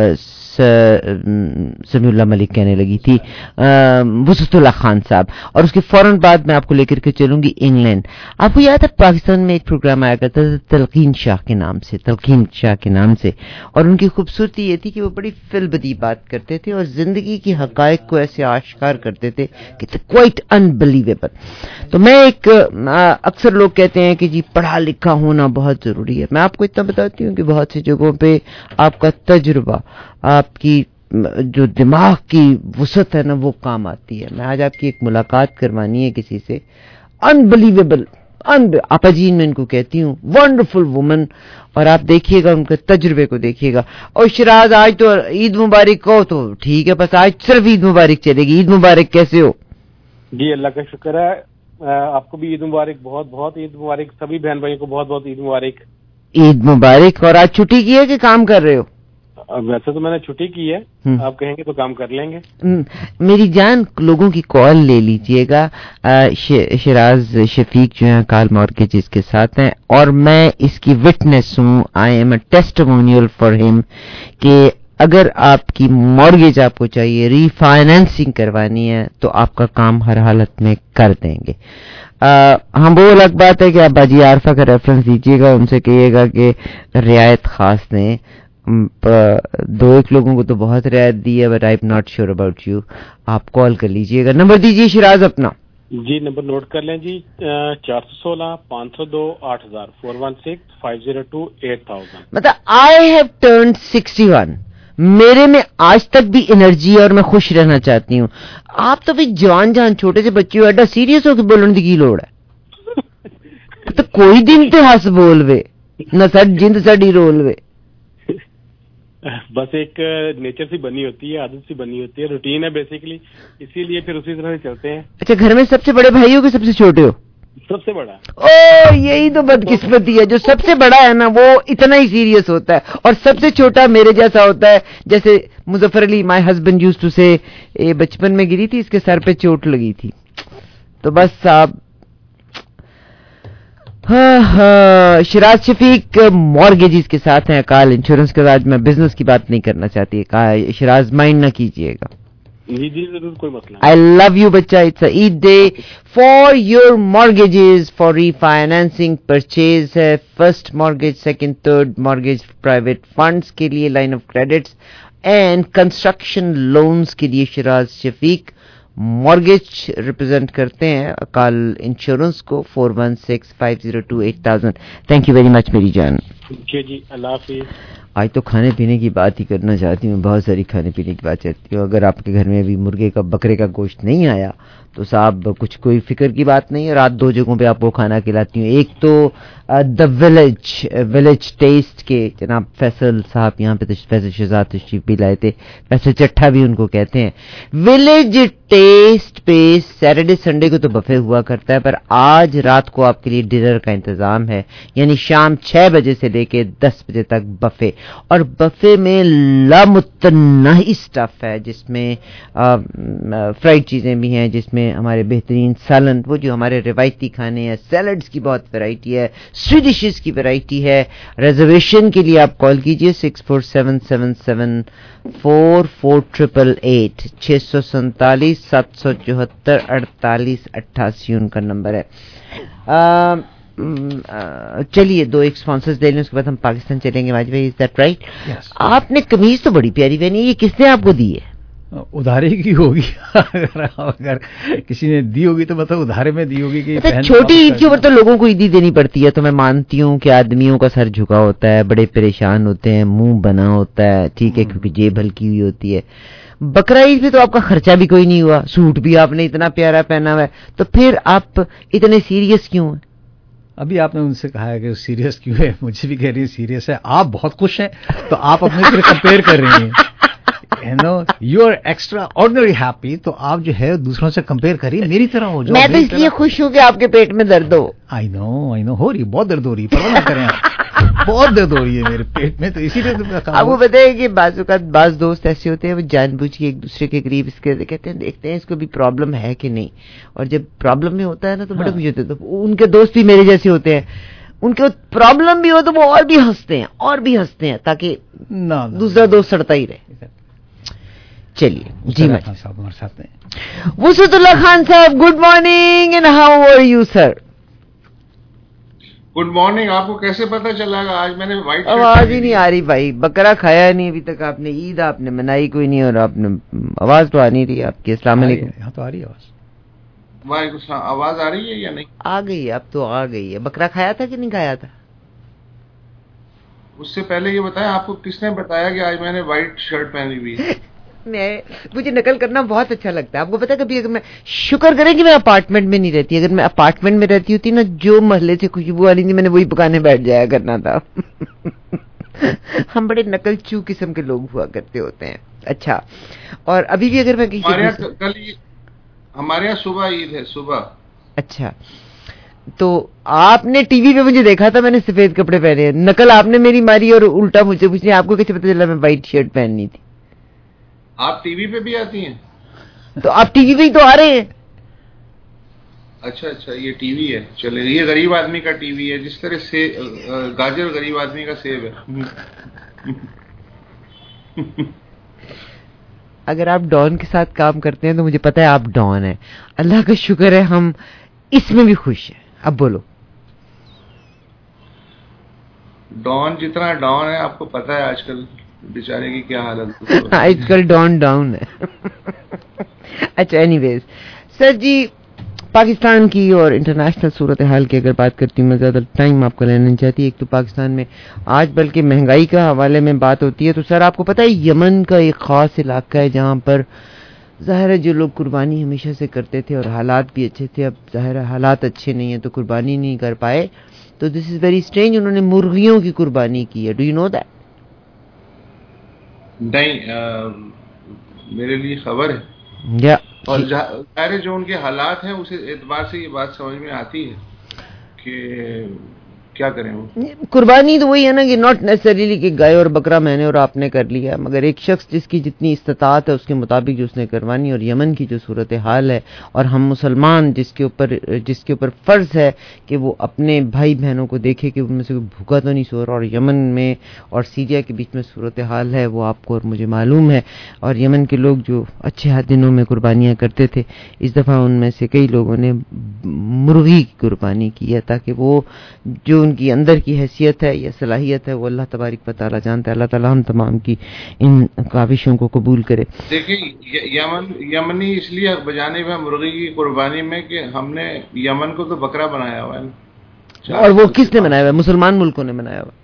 سمیع اللہ ملک, کہنے لگی تھی وسعت اللہ خان صاحب, اور اس کے فوراً بعد میں آپ کو لے کر کے چلوں گی انگلینڈ. آپ کو یاد ہے پاکستان میں ایک پروگرام آیا کرتا تھا تلقین شاہ کے نام سے, اور ان کی خوبصورتی یہ تھی کہ وہ بڑی فل بدی بات کرتے تھے اور زندگی کی حقائق کو ایسے آشکار کرتے تھے کہ کوائٹ انبلیویبل. تو میں اکثر لوگ کہتے ہیں کہ جی پڑھا لکھا ہونا بہت ضروری ہے. میں آپ کو اتنا بتاتی ہوں کہ بہت سی جگہوں پہ آپ کا تجربہ, آپ کی جو دماغ کی وسعت ہے نا, وہ کام آتی ہے. میں آج آپ کی ایک ملاقات کروانی ہے کسی سے, انبلیویبل, آپا جین میں ان کو کہتی ہوں, ونڈرفل وومن, اور آپ دیکھیے گا ان کے تجربے کو دیکھیے گا. اور شراز آج تو عید مبارک کو تو ٹھیک ہے, بس آج صرف عید مبارک چلے گی. عید مبارک, کیسے ہو؟ جی اللہ کا شکر ہے, آپ کو بھی عید مبارک, بہت بہت عید مبارک, سبھی بہن بھائیوں کو بہت بہت عید مبارک. عید مبارک. اور آج چھٹی کی ہے کہ کام کر رہے ہو؟ ویسے تو میں نے چھٹی کی ہے, آپ کہیں گے تو کام کر لیں گے. میری جان لوگوں کی کال لے لیجئے گا. شراز شفیق جو ہیں کال مارگیجز کے ساتھ ہیں, اور میں اس کی وٹنس ہوں, I am a testimonial for him, کہ اگر آپ کی مارگیج آپ کو چاہیے, ری فائنینسنگ کروانی ہے, تو آپ کا کام ہر حالت میں کر دیں گے. ہم وہ الگ بات ہے کہ آپ باجی عارفہ کا ریفرنس دیجیے گا, ان سے کہیے گا کہ رعایت خاص دیں. 2-1 لوگوں کو تو بہت رعایت دی ہے, but I am not sure about you. آپ کال کر لیجیے گا. نمبر دیجیے شراز اپنا. جی نمبر نوٹ کر لیں جی, 416-502-8000 416-502-8000. مطلب I have turned 61. میرے میں آج تک بھی انرجی ہے اور میں خوش رہنا چاہتی ہوں. آپ تو بھی جوان چھوٹے سے بچے ہو, ایڈا سیریس ہو کے بولنے کی لوڑ ہے. تو کوئی دن تے ہس بول وے نہ سڈ جند سڈی رول وے. بس ایک نیچر سی بنی ہوتی ہے, عادت سی بنی ہوتی ہے, روٹین ہے بیسیکلی, اسی لیے پھر اسی طرح سے چلتے ہیں. اچھا, گھر میں سب سے بڑے بھائی ہو کہ سب سے چھوٹے ہو؟ سب سے بڑا. او یہی تو بدقسمتی ہے, جو سب سے بڑا ہے نا وہ اتنا ہی سیریس ہوتا ہے, اور سب سے چھوٹا میرے جیسا ہوتا ہے. جیسے Muzaffar Ali my husband used to say, بچپن میں گری تھی, اس کے سر پہ چوٹ لگی تھی, تو بس صاحب. شراز شفیق مارگیجز کے ساتھ ہیں, کال انشورنس کے ساتھ. میں بزنس کی بات نہیں کرنا چاہتی, شراز مائنڈ نہ کیجیے گا. جی ضرور, کوئی مسئلہ. I love you بچہ. It's a Eid day for your mortgages, for refinancing, purchase ہے, first mortgage, second, third mortgage, private funds کے لیے line of credits and construction loans کے لیے شراز شفیق مارگیج ریپرزینٹ کرتے ہیں کال انشورنس کو 4165028000. تھینک یو ویری مچ میری جان. جی اللہ حافظ. آج تو کھانے پینے کی بات ہی کرنا چاہتی ہوں, بہت ساری کھانے پینے کی بات چاہتی ہوں. اگر آپ کے گھر میں ابھی مرغے کا بکرے کا گوشت نہیں آیا تو صاحب کچھ کوئی فکر کی بات نہیں ہے, رات 2 جگہوں پہ آپ کو کھانا کھلاتی ہوں. ایک تو دا ولیج ٹیسٹ کے جناب فیصل صاحب یہاں پہ فیصل شہزاد تشریف بھی لائے تھے, فیصل چٹھا بھی ان کو کہتے ہیں. ولیج ٹیسٹ پہ سیٹرڈے سنڈے کو تو بفے ہوا کرتا ہے, پر آج رات کو آپ کے لیے ڈنر کا انتظام ہے, یعنی شام 6 بجے سے لے کے 10 بجے تک بفے. اور بفے میں لامتناہی اسٹف ہے, جس میں فرائیڈ چیزیں بھی ہیں, جس میں ہمارے بہترین سالن, وہ جو ہمارے روایتی کھانے ہیں, سیلڈز کی بہت ویرائٹی ہے, سویٹ ڈشز کی ویرائٹی ہے. ریزرویشن کے لیے آپ کال کیجئے 6477744888 647-774-4888 ان کا نمبر ہے. چلیے 2 ایک اسپانسرز لے لیں, اس کے بعد ہم پاکستان چلیں گے. واجب از دیٹ رائٹ؟ آپ نے قمیض تو بڑی پیاری پہنی ہے, یہ کس نے آپ کو دی ہے؟ ادھاری کی ہوگی, اگر کسی نے دی ہوگی تو مطلب ادھارے میں دی ہوگی. کہ چھوٹی عید کے اوپر تو لوگوں کو عیدی دینی پڑتی ہے, تو میں مانتی ہوں کہ آدمیوں کا سر جھکا ہوتا ہے, بڑے پریشان ہوتے ہیں, منہ بنا ہوتا ہے, ٹھیک ہے, کیونکہ جیب ہلکی ہوئی ہوتی ہے. بقرہ عید پہ تو آپ کا خرچہ بھی کوئی نہیں ہوا, سوٹ بھی آپ نے اتنا پیارا پہنا ہوا ہے, تو پھر آپ اتنے سیریس کیوں ہیں؟ ابھی آپ نے ان سے کہا ہے کہ سیریس کیوں ہے, مجھے بھی کہہ رہی ہے سیریس ہے. آپ بہت خوش ہیں تو آپ اپنے سے کمپیئر کر رہی ہیں. You are extraordinary happy, تو آپ جو ہے دوسروں سے کمپیئر کریے, میری طرح ہو جاؤ. میں تو اس لیے خوش ہوں کہ آپ کے پیٹ میں درد ہو. آئی نو ہو رہی, بہت درد ہو رہی ہے, پرواہ نہ کریں آپ, بہت درد ہو رہی ہے میرے پیٹ میں, تو اسی لیے آپ کو بتائیں کہ بعض اوقات بعض دوست ایسے ہوتے ہیں وہ جان بوجھ کے ایک دوسرے کے قریب اس کے کہتے ہیں دیکھتے ہیں اس کو بھی پرابلم ہے کہ نہیں, اور جب پرابلم میں ہوتا ہے نا تو بڑے خوش ہوتے ہیں. تو ان کے دوست بھی میرے جیسے ہوتے ہیں, ان کے پرابلم بھی ہو تو وہ اور بھی ہنستے ہیں تاکہ دوسرا دوست سڑتا ہی رہے. چلیے جی وسعت اللہ Khan Sahab, good morning and how are you sir? Good morning. آپ کو کیسے پتا چلا گا آج میں نے وائٹ شرٹ؟ آواز ہی نہیں آ رہی بھائی, بکرا کھایا نہیں ابھی تک آپ نے, عید آپ نے منائی کوئی نہیں, اور آپ نے آواز تو آ نہیں رہی آپ کی. السلام علیکم. یہاں تو آ رہی ہے آواز. وعلیکم السلام. آواز آ رہی ہے یا نہیں؟ آ گئی ہے, اب تو آ گئی ہے. بکرا کھایا تھا کہ نہیں کھایا تھا؟ اس سے پہلے یہ بتائیں آپ کو کس نے بتایا کہ آج میں نے وائٹ شرٹ پہنی ہوئی ہے؟ مجھے نقل کرنا بہت اچھا لگتا ہے. آپ کو پتا کبھی اگر میں شکر کریں کہ میں اپارٹمنٹ میں نہیں رہتی, اگر میں اپارٹمنٹ میں رہتی ہوتی نا, جو محلے سے خوشبو آ رہی تھی میں نے وہی پکانے بیٹھ جایا کرنا تھا. ہم بڑے نقل چو قسم کے لوگ ہوا کرتے ہوتے ہیں. اچھا, اور ابھی بھی اگر میں ہمارے یہاں صبح عید ہے, صبح. اچھا, تو آپ نے ٹی وی پہ مجھے دیکھا تھا, میں نے سفید کپڑے پہنے ہیں, نقل آپ نے میری ماری اور الٹا مجھ سے پوچھنے آپ کو کیسے پتا چلا میں وائٹ شرٹ پہننی تھی؟ آپ ٹی وی پہ بھی آتی ہیں؟ تو آپ ٹی وی پہ ہی تو آ رہے ہیں. اچھا یہ ٹی وی ہے. چلے, یہ غریب آدمی کا ٹی وی ہے, جس طرح سے گاجر غریب آدمی کا سیب ہے. اگر آپ ڈان کے ساتھ کام کرتے ہیں تو مجھے پتا ہے آپ ڈان ہیں. اللہ کا شکر ہے ہم اس میں بھی خوش ہیں. اب بولو. ڈان جتنا ڈان ہے آپ کو پتا ہے آج کل بیچارے کی کیا حالت ہے. آج کل ڈان ڈاؤن ہے. اچھا اینی ویز سر جی, پاکستان کی اور انٹرنیشنل صورتحال کی اگر بات کرتی ہوں، میں زیادہ ٹائم آپ کا لینا نہیں چاہتی. ایک تو پاکستان میں آج بلکہ مہنگائی کا حوالے میں بات ہوتی ہے، تو سر آپ کو پتہ ہے یمن کا ایک خاص علاقہ ہے جہاں پر ظاہر ہے جو لوگ قربانی ہمیشہ سے کرتے تھے اور حالات بھی اچھے تھے، اب ظاہر ہے حالات اچھے نہیں ہیں تو قربانی نہیں کر پائے. تو دس از ویری اسٹرینج، انہوں نے مرغیوں کی قربانی کی ہے. Do you know that? نہیں، میرے لیے خبر ہے. اور ظاہر جو ان کے حالات ہیں اس اعتبار سے یہ بات سمجھ میں آتی ہے کہ کیا کریں وہ. قربانی تو وہی ہے نا کہ ناٹ نیسسریلی کہ گائے اور بکرا میں نے اور آپ نے کر لیا، مگر ایک شخص جس کی جتنی استطاعت ہے اس کے مطابق جو اس نے قربانی. اور یمن کی جو صورتحال ہے اور ہم مسلمان جس کے اوپر فرض ہے کہ وہ اپنے بھائی بہنوں کو دیکھے کہ ان میں سے کوئی بھوکا تو نہیں سو رہا. اور یمن میں اور سیریا کے بیچ میں صورتحال ہے وہ آپ کو اور مجھے معلوم ہے. اور یمن کے لوگ جو اچھے دنوں میں قربانیاں کرتے تھے، اس دفعہ ان میں سے کئی لوگوں نے مرغی کی قربانی کی ہے تاکہ وہ جو ان کی اندر کی حیثیت ہے یا صلاحیت ہے وہ اللہ تبارک و تعالیٰ جانتا ہے. اللہ تعالیٰ ہم تمام کی ان کاوشوں کو قبول کرے. دیکھیں یمنی اس لیے بجانب ہے مرغی کی قربانی میں کہ ہم نے یمن کو تو بکرا بنایا ہوا ہے. اور وہ کس نے بنایا ہوا ہے؟ مسلمان ملکوں نے بنایا ہوا.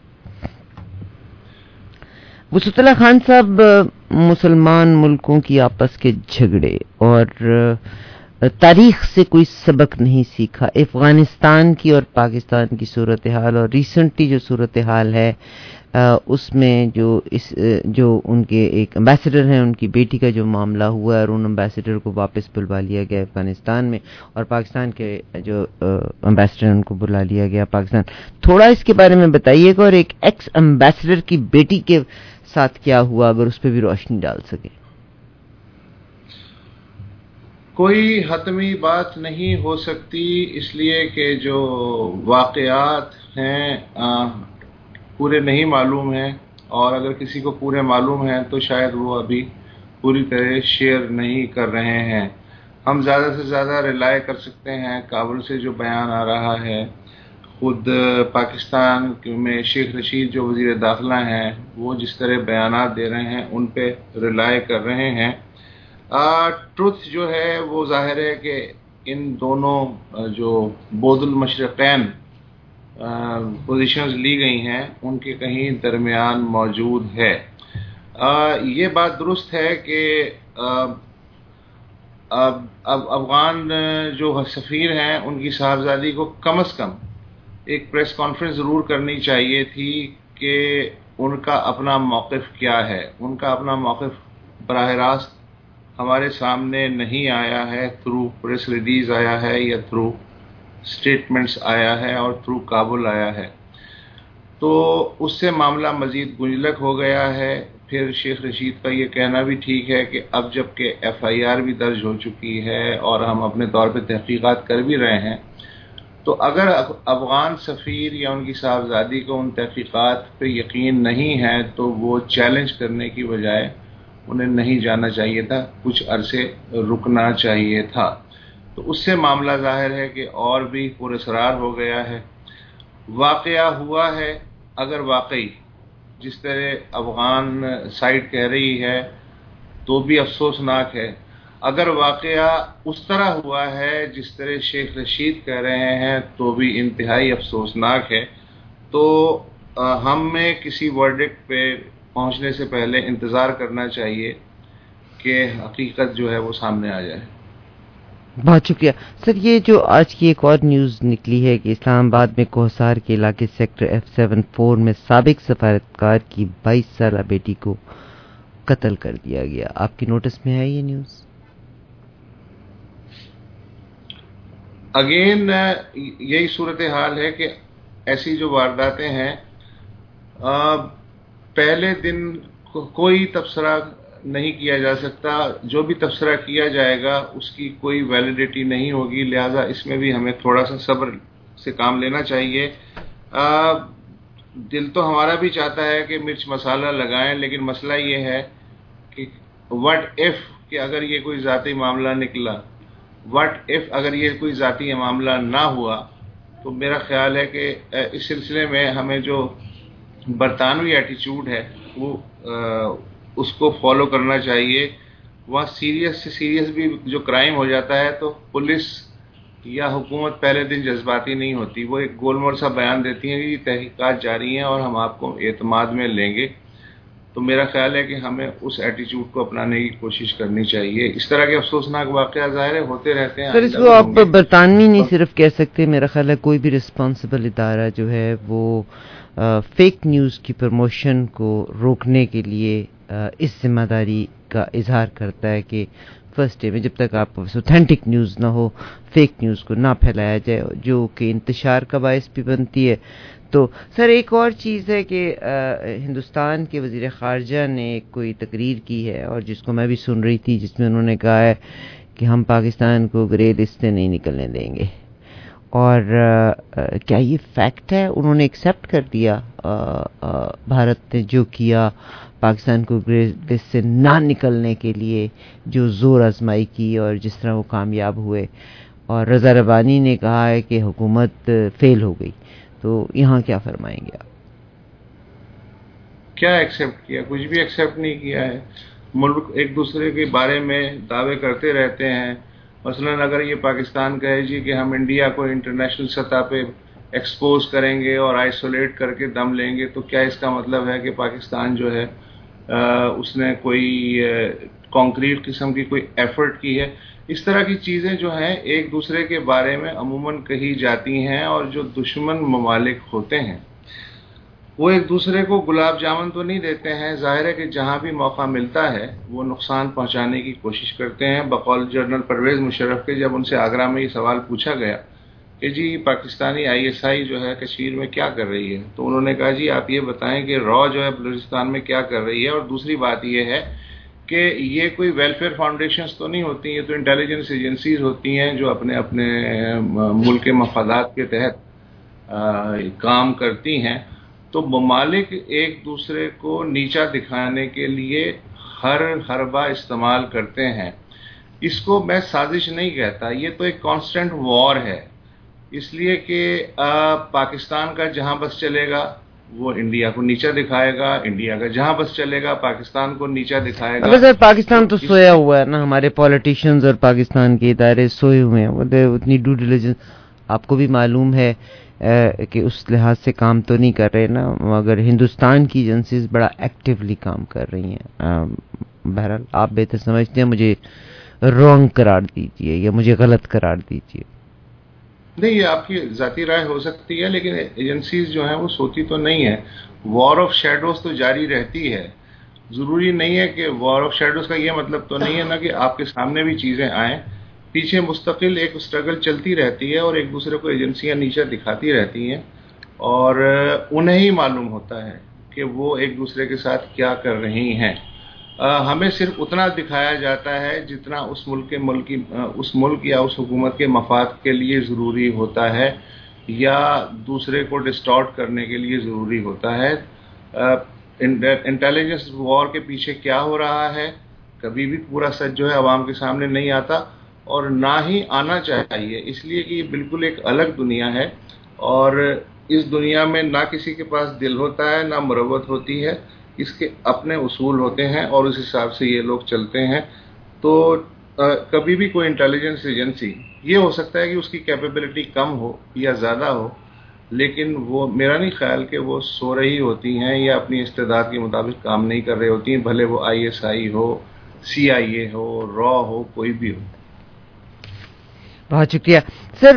وسط اللہ خان صاحب، مسلمان ملکوں کی آپس کے جھگڑے اور تاریخ سے کوئی سبق نہیں سیکھا. افغانستان کی اور پاکستان کی صورتحال اور ریسنٹلی جو صورتحال ہے اس میں جو ان کے ایک امبیسڈر ہیں، ان کی بیٹی کا جو معاملہ ہوا ہے اور ان امبیسڈر کو واپس بلوا لیا گیا افغانستان میں، اور پاکستان کے جو امبیسڈر ہیں ان کو بلا لیا گیا پاکستان. تھوڑا اس کے بارے میں بتائیے گا، اور ایک ایکس امبیسڈر کی بیٹی کے ساتھ کیا ہوا اگر اس پہ بھی روشنی ڈال سکے. کوئی حتمی بات نہیں ہو سکتی، اس لیے کہ جو واقعات ہیں پورے نہیں معلوم ہیں، اور اگر کسی کو پورے معلوم ہیں تو شاید وہ ابھی پوری طرح شیئر نہیں کر رہے ہیں. ہم زیادہ سے زیادہ ریلائے کر سکتے ہیں کابل سے جو بیان آ رہا ہے. خود پاکستان میں شیخ رشید جو وزیر داخلہ ہیں وہ جس طرح بیانات دے رہے ہیں ان پہ ریلائے کر رہے ہیں. ٹروتھ جو ہے وہ ظاہر ہے کہ ان دونوں جو بود المشرقین پوزیشنز لی گئی ہیں ان کے کہیں درمیان موجود ہے. یہ بات درست ہے کہ اب افغان جو سفیر ہیں ان کی صاحبزادی کو کم از کم ایک پریس کانفرنس ضرور کرنی چاہیے تھی کہ ان کا اپنا موقف کیا ہے. ان کا اپنا موقف براہ راست ہمارے سامنے نہیں آیا ہے، تھرو پریس ریلیز آیا ہے یا تھرو سٹیٹمنٹس آیا ہے اور تھرو کابل آیا ہے. تو اس سے معاملہ مزید گنجلک ہو گیا ہے. پھر شیخ رشید کا یہ کہنا بھی ٹھیک ہے کہ اب جب کہ FIR بھی درج ہو چکی ہے اور ہم اپنے طور پہ تحقیقات کر بھی رہے ہیں، تو اگر افغان سفیر یا ان کی صاحبزادی کو ان تحقیقات پہ یقین نہیں ہے تو وہ چیلنج کرنے کی بجائے انہیں نہیں جانا چاہیے تھا، کچھ عرصے رکنا چاہیے تھا. تو اس سے معاملہ ظاہر ہے کہ اور بھی پراسرار ہو گیا ہے. واقعہ ہوا ہے، اگر واقعی جس طرح افغان سائٹ کہہ رہی ہے تو بھی افسوسناک ہے. اگر واقعہ اس طرح ہوا ہے جس طرح شیخ رشید کہہ رہے ہیں تو بھی انتہائی افسوسناک ہے. تو ہمیں کسی ورڈکٹ پہ پہنچنے سے پہلے انتظار کرنا چاہیے کہ حقیقت جو ہے وہ سامنے آ جائے. بہت شکریہ سر. یہ جو آج کی ایک اور نیوز نکلی ہے کہ اسلام آباد میں کوہسار کے علاقے سیکٹر F74 میں سابق سفارتکار کی 22 سالہ بیٹی کو قتل کر دیا گیا. آپ کی نوٹس میں ہے یہ نیوز؟ اگین یہی صورتحال ہے کہ ایسی جو وارداتیں ہیں پہلے دن کوئی تبصرہ نہیں کیا جا سکتا. جو بھی تبصرہ کیا جائے گا اس کی کوئی ویلیڈیٹی نہیں ہوگی، لہذا اس میں بھی ہمیں تھوڑا سا صبر سے کام لینا چاہیے. دل تو ہمارا بھی چاہتا ہے کہ مرچ مسالہ لگائیں، لیکن مسئلہ یہ ہے کہ وٹ ایف کہ اگر یہ کوئی ذاتی معاملہ نکلا، وٹ ایف اگر یہ کوئی ذاتی معاملہ نہ ہوا، تو میرا خیال ہے کہ اس سلسلے میں ہمیں جو برطانوی ایٹیچیوڈ ہے وہ اس کو فالو کرنا چاہیے. وہاں سیریس سے سیریس بھی جو کرائم ہو جاتا ہے تو پولیس या हुकूमत पहले दिन जज्बाती नहीं होती, वो एक गोलमोल सा बयान देती हैं कि तहकीकात जारी हैं और हम आपको एतमाद में लेंगे। तो मेरा ख्याल है कि हमें उस एटीट्यूड को अपनाने की कोशिश करनी चाहिए। इस तरह के अफसोसनाक वाक़या ज़ाहिर है होते रहते हैं। सर इसको आप बरतानवी नहीं सिर्फ कह सकते, मेरा ख्याल है कोई भी रिस्पॉन्सिबल इदारा जो है वो फेक न्यूज़ की प्रमोशन को रोकने के लिए इस जिम्मेदारी का इजहार करता है कि फर्स्ट डे में जब तक आप ऑथेंटिक न्यूज़ ना हो, फेक न्यूज़ को ना फैलाया जाए, जो कि इंतशार का बायस भी बनती है। तो सर एक और चीज़ है कि हिंदुस्तान के वज़ीर ख़ारजा ने कोई तकरीर की है और जिसको मैं भी सुन रही थी, जिसमें उन्होंने कहा है कि हम पाकिस्तान को ग्रे लिस्ट से नहीं निकलने देंगे। और क्या ये फैक्ट है? उन्होंने एक्सेप्ट कर दिया भारत ने जो किया, पाकिस्तान को ग्रे लिस्ट से ना निकलने के लिए जो ज़ोर आजमाई की और जिस तरह वो कामयाब हुए। और रज़ा रब्बानी ने कहा है कि हुकूमत फेल हो गई। तो यहाँ क्या फरमाएंगे आप? क्या एक्सेप्ट किया? कुछ भी एक्सेप्ट नहीं किया है। मुल्क एक दूसरे के बारे में दावे करते रहते हैं। मसलन अगर ये पाकिस्तान कहे जी कि हम इंडिया को इंटरनेशनल सतह पे एक्सपोज करेंगे और आइसोलेट करके दम लेंगे, तो क्या इसका मतलब है कि पाकिस्तान जो है उसने कोई कॉन्क्रीट किस्म की कोई एफर्ट की है? इस तरह की चीज़ें जो हैं एक दूसरे के बारे में अमूमन कही जाती हैं और जो दुश्मन ममालिक होते हैं वो एक दूसरे को गुलाब जामुन तो नहीं देते हैं। ज़ाहिर है कि जहाँ भी मौका मिलता है वो नुकसान पहुँचाने की कोशिश करते हैं। बकौल जनरल परवेज़ मुशर्रफ के जब उनसे आगरा में ये सवाल पूछा गया कि जी पाकिस्तानी ISI जो है कश्मीर में क्या कर रही है, तो उन्होंने कहा जी आप ये बताएं कि रॉ जो है बलूचिस्तान में क्या कर रही है। और दूसरी बात ये है कि ये कोई वेलफेयर फाउंडेशंस तो नहीं होती, ये तो इंटेलिजेंस एजेंसीज होती हैं जो अपने अपने मुल्क के मफादात के तहत काम करती हैं। तो ममालिक एक दूसरे को नीचा दिखाने के लिए हर हरबा इस्तेमाल करते हैं। इसको मैं साजिश नहीं कहता, ये तो एक कांस्टेंट वॉर है। इसलिए कि पाकिस्तान का जहां बस चलेगा वो इंडिया को नीचा दिखाएगा, इंडिया का जहां बस चलेगा पाकिस्तान को नीचा दिखाएगा। अगर सर पाकिस्तान तो सोया हुआ है ना, हमारे पॉलिटिशियंस और पाकिस्तान के इदारे सोए हुए हैं, वो उतनी ड्यू डिलिजेंस आपको भी मालूम है कि उस लिहाज से काम तो नहीं कर रहे ना, मगर हिंदुस्तान की एजेंसीज बड़ा एक्टिवली काम कर रही हैं। बहरहाल आप बेहतर समझते हैं, मुझे रॉन्ग करार दीजिए या मुझे गलत करार दीजिए। नहीं, ये आपकी जाती राय हो सकती है, लेकिन एजेंसीज जो हैं वो सोती तो नहीं है। वॉर ऑफ शैडोज तो जारी रहती है। जरूरी नहीं है कि वॉर ऑफ शैडोज का ये मतलब तो नहीं है ना कि आपके सामने भी चीजें आएँ। पीछे मुस्तकिल एक स्ट्रगल चलती रहती है और एक दूसरे को एजेंसियां नीचे दिखाती रहती हैं और उन्हें ही मालूम होता है कि वो एक दूसरे के साथ क्या कर रही हैं। हमें सिर्फ उतना दिखाया जाता है जितना उस मुल्क या उस हुकूमत के मफाद के लिए ज़रूरी होता है या दूसरे को डिस्टॉर्ट करने के लिए ज़रूरी होता है। इंटेलिजेंस वॉर के पीछे क्या हो रहा है कभी भी पूरा सच जो है आवाम के सामने नहीं आता और ना ही आना चाहिए, इसलिए कि ये बिल्कुल एक अलग दुनिया है और इस दुनिया में ना किसी के पास दिल होता है ना मुरव्वत होती है। इसके अपने उसूल होते हैं और उस हिसाब से ये लोग चलते हैं। तो कभी भी कोई इंटेलिजेंस एजेंसी, ये हो सकता है कि उसकी कैपेबिलिटी कम हो या ज़्यादा हो, लेकिन वो मेरा नहीं ख्याल कि वो सो रही होती हैं या अपनी इस्तेदाद के मुताबिक काम नहीं कर रही होती हैं, भले वो ISI हो, CIA हो, रॉ हो, कोई भी हो। बहुत शुक्रिया सर।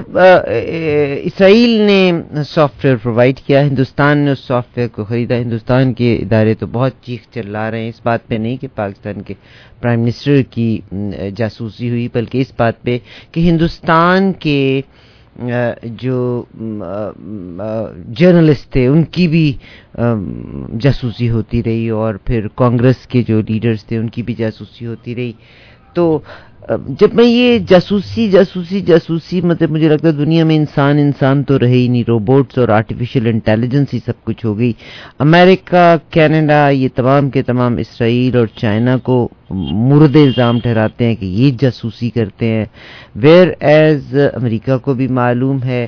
इसराइल ने सॉफ्टवेयर प्रोवाइड किया, हिंदुस्तान ने उस सॉफ्टवेयर को खरीदा। हिंदुस्तान के इदारे तो बहुत चीख चिल्ला रहे हैं इस बात पे नहीं कि पाकिस्तान के प्राइम मिनिस्टर की जासूसी हुई, बल्कि इस बात पे कि हिंदुस्तान के जो जर्नलिस्ट थे उनकी भी जासूसी होती रही और फिर कांग्रेस के जो लीडर्स थे उनकी भी जासूसी होती रही। तो जब मैं ये जासूसी मतलब मुझे लगता है दुनिया में इंसान तो रहे ही नहीं, रोबोट्स और आर्टिफिशियल इंटेलिजेंस ही सब कुछ हो गई। अमेरिका, कनाडा, ये तमाम के तमाम इसराइल और चाइना को मुर्द इल्ज़ाम ठहराते हैं कि ये जासूसी करते हैं, वेयर एज अमेरिका को भी मालूम है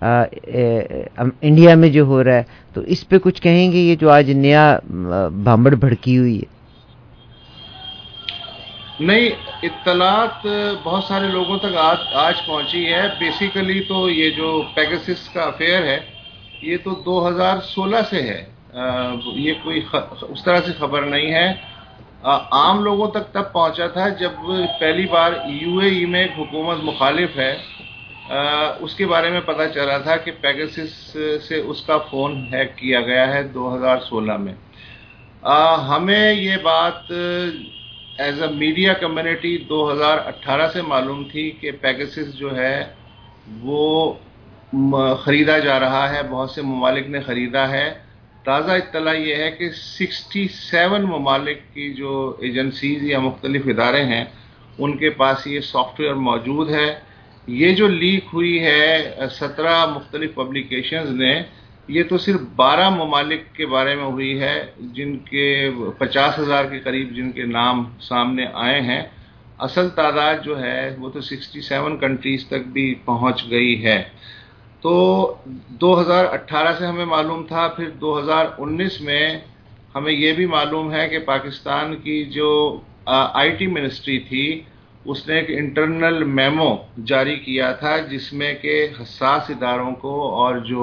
इंडिया में जो हो रहा है। तो इस पे कुछ कहेंगे, ये जो आज नया भांबड़ भड़की हुई है? نہیں، اطلاعات بہت سارے لوگوں تک آج پہنچی ہے. بیسیکلی تو یہ جو پیگاسس کا افیئر ہے یہ تو 2016 سے ہے، یہ کوئی اس طرح سے خبر نہیں ہے. عام لوگوں تک تب پہنچا تھا جب پہلی بار UAE میں ایک حکومت مخالف ہے، اس کے بارے میں پتہ چلا تھا کہ پیگاسس سے اس کا فون ہیک کیا گیا ہے 2016 میں. ہمیں یہ بات ایز اے میڈیا کمیونٹی 2018 سے معلوم تھی کہ پیگاسس جو ہے وہ خریدا جا رہا ہے، بہت سے ممالک نے خریدا ہے. تازہ اطلاع یہ ہے کہ 67 ممالک کی جو ایجنسیز یا مختلف ادارے ہیں ان کے پاس یہ سافٹ ویئر موجود ہے. یہ جو لیک ہوئی ہے 17 مختلف پبلیکیشنز نے، یہ تو صرف 12 ممالک کے بارے میں ہوئی ہے جن کے 50,000 کے قریب جن کے نام سامنے آئے ہیں. اصل تعداد جو ہے وہ تو 67 کنٹریز تک بھی پہنچ گئی ہے. تو 2018 سے ہمیں معلوم تھا، پھر 2019 میں ہمیں یہ بھی معلوم ہے کہ پاکستان کی جو IT منسٹری تھی اس نے ایک انٹرنل میمو جاری کیا تھا جس میں کہ حساس اداروں کو اور جو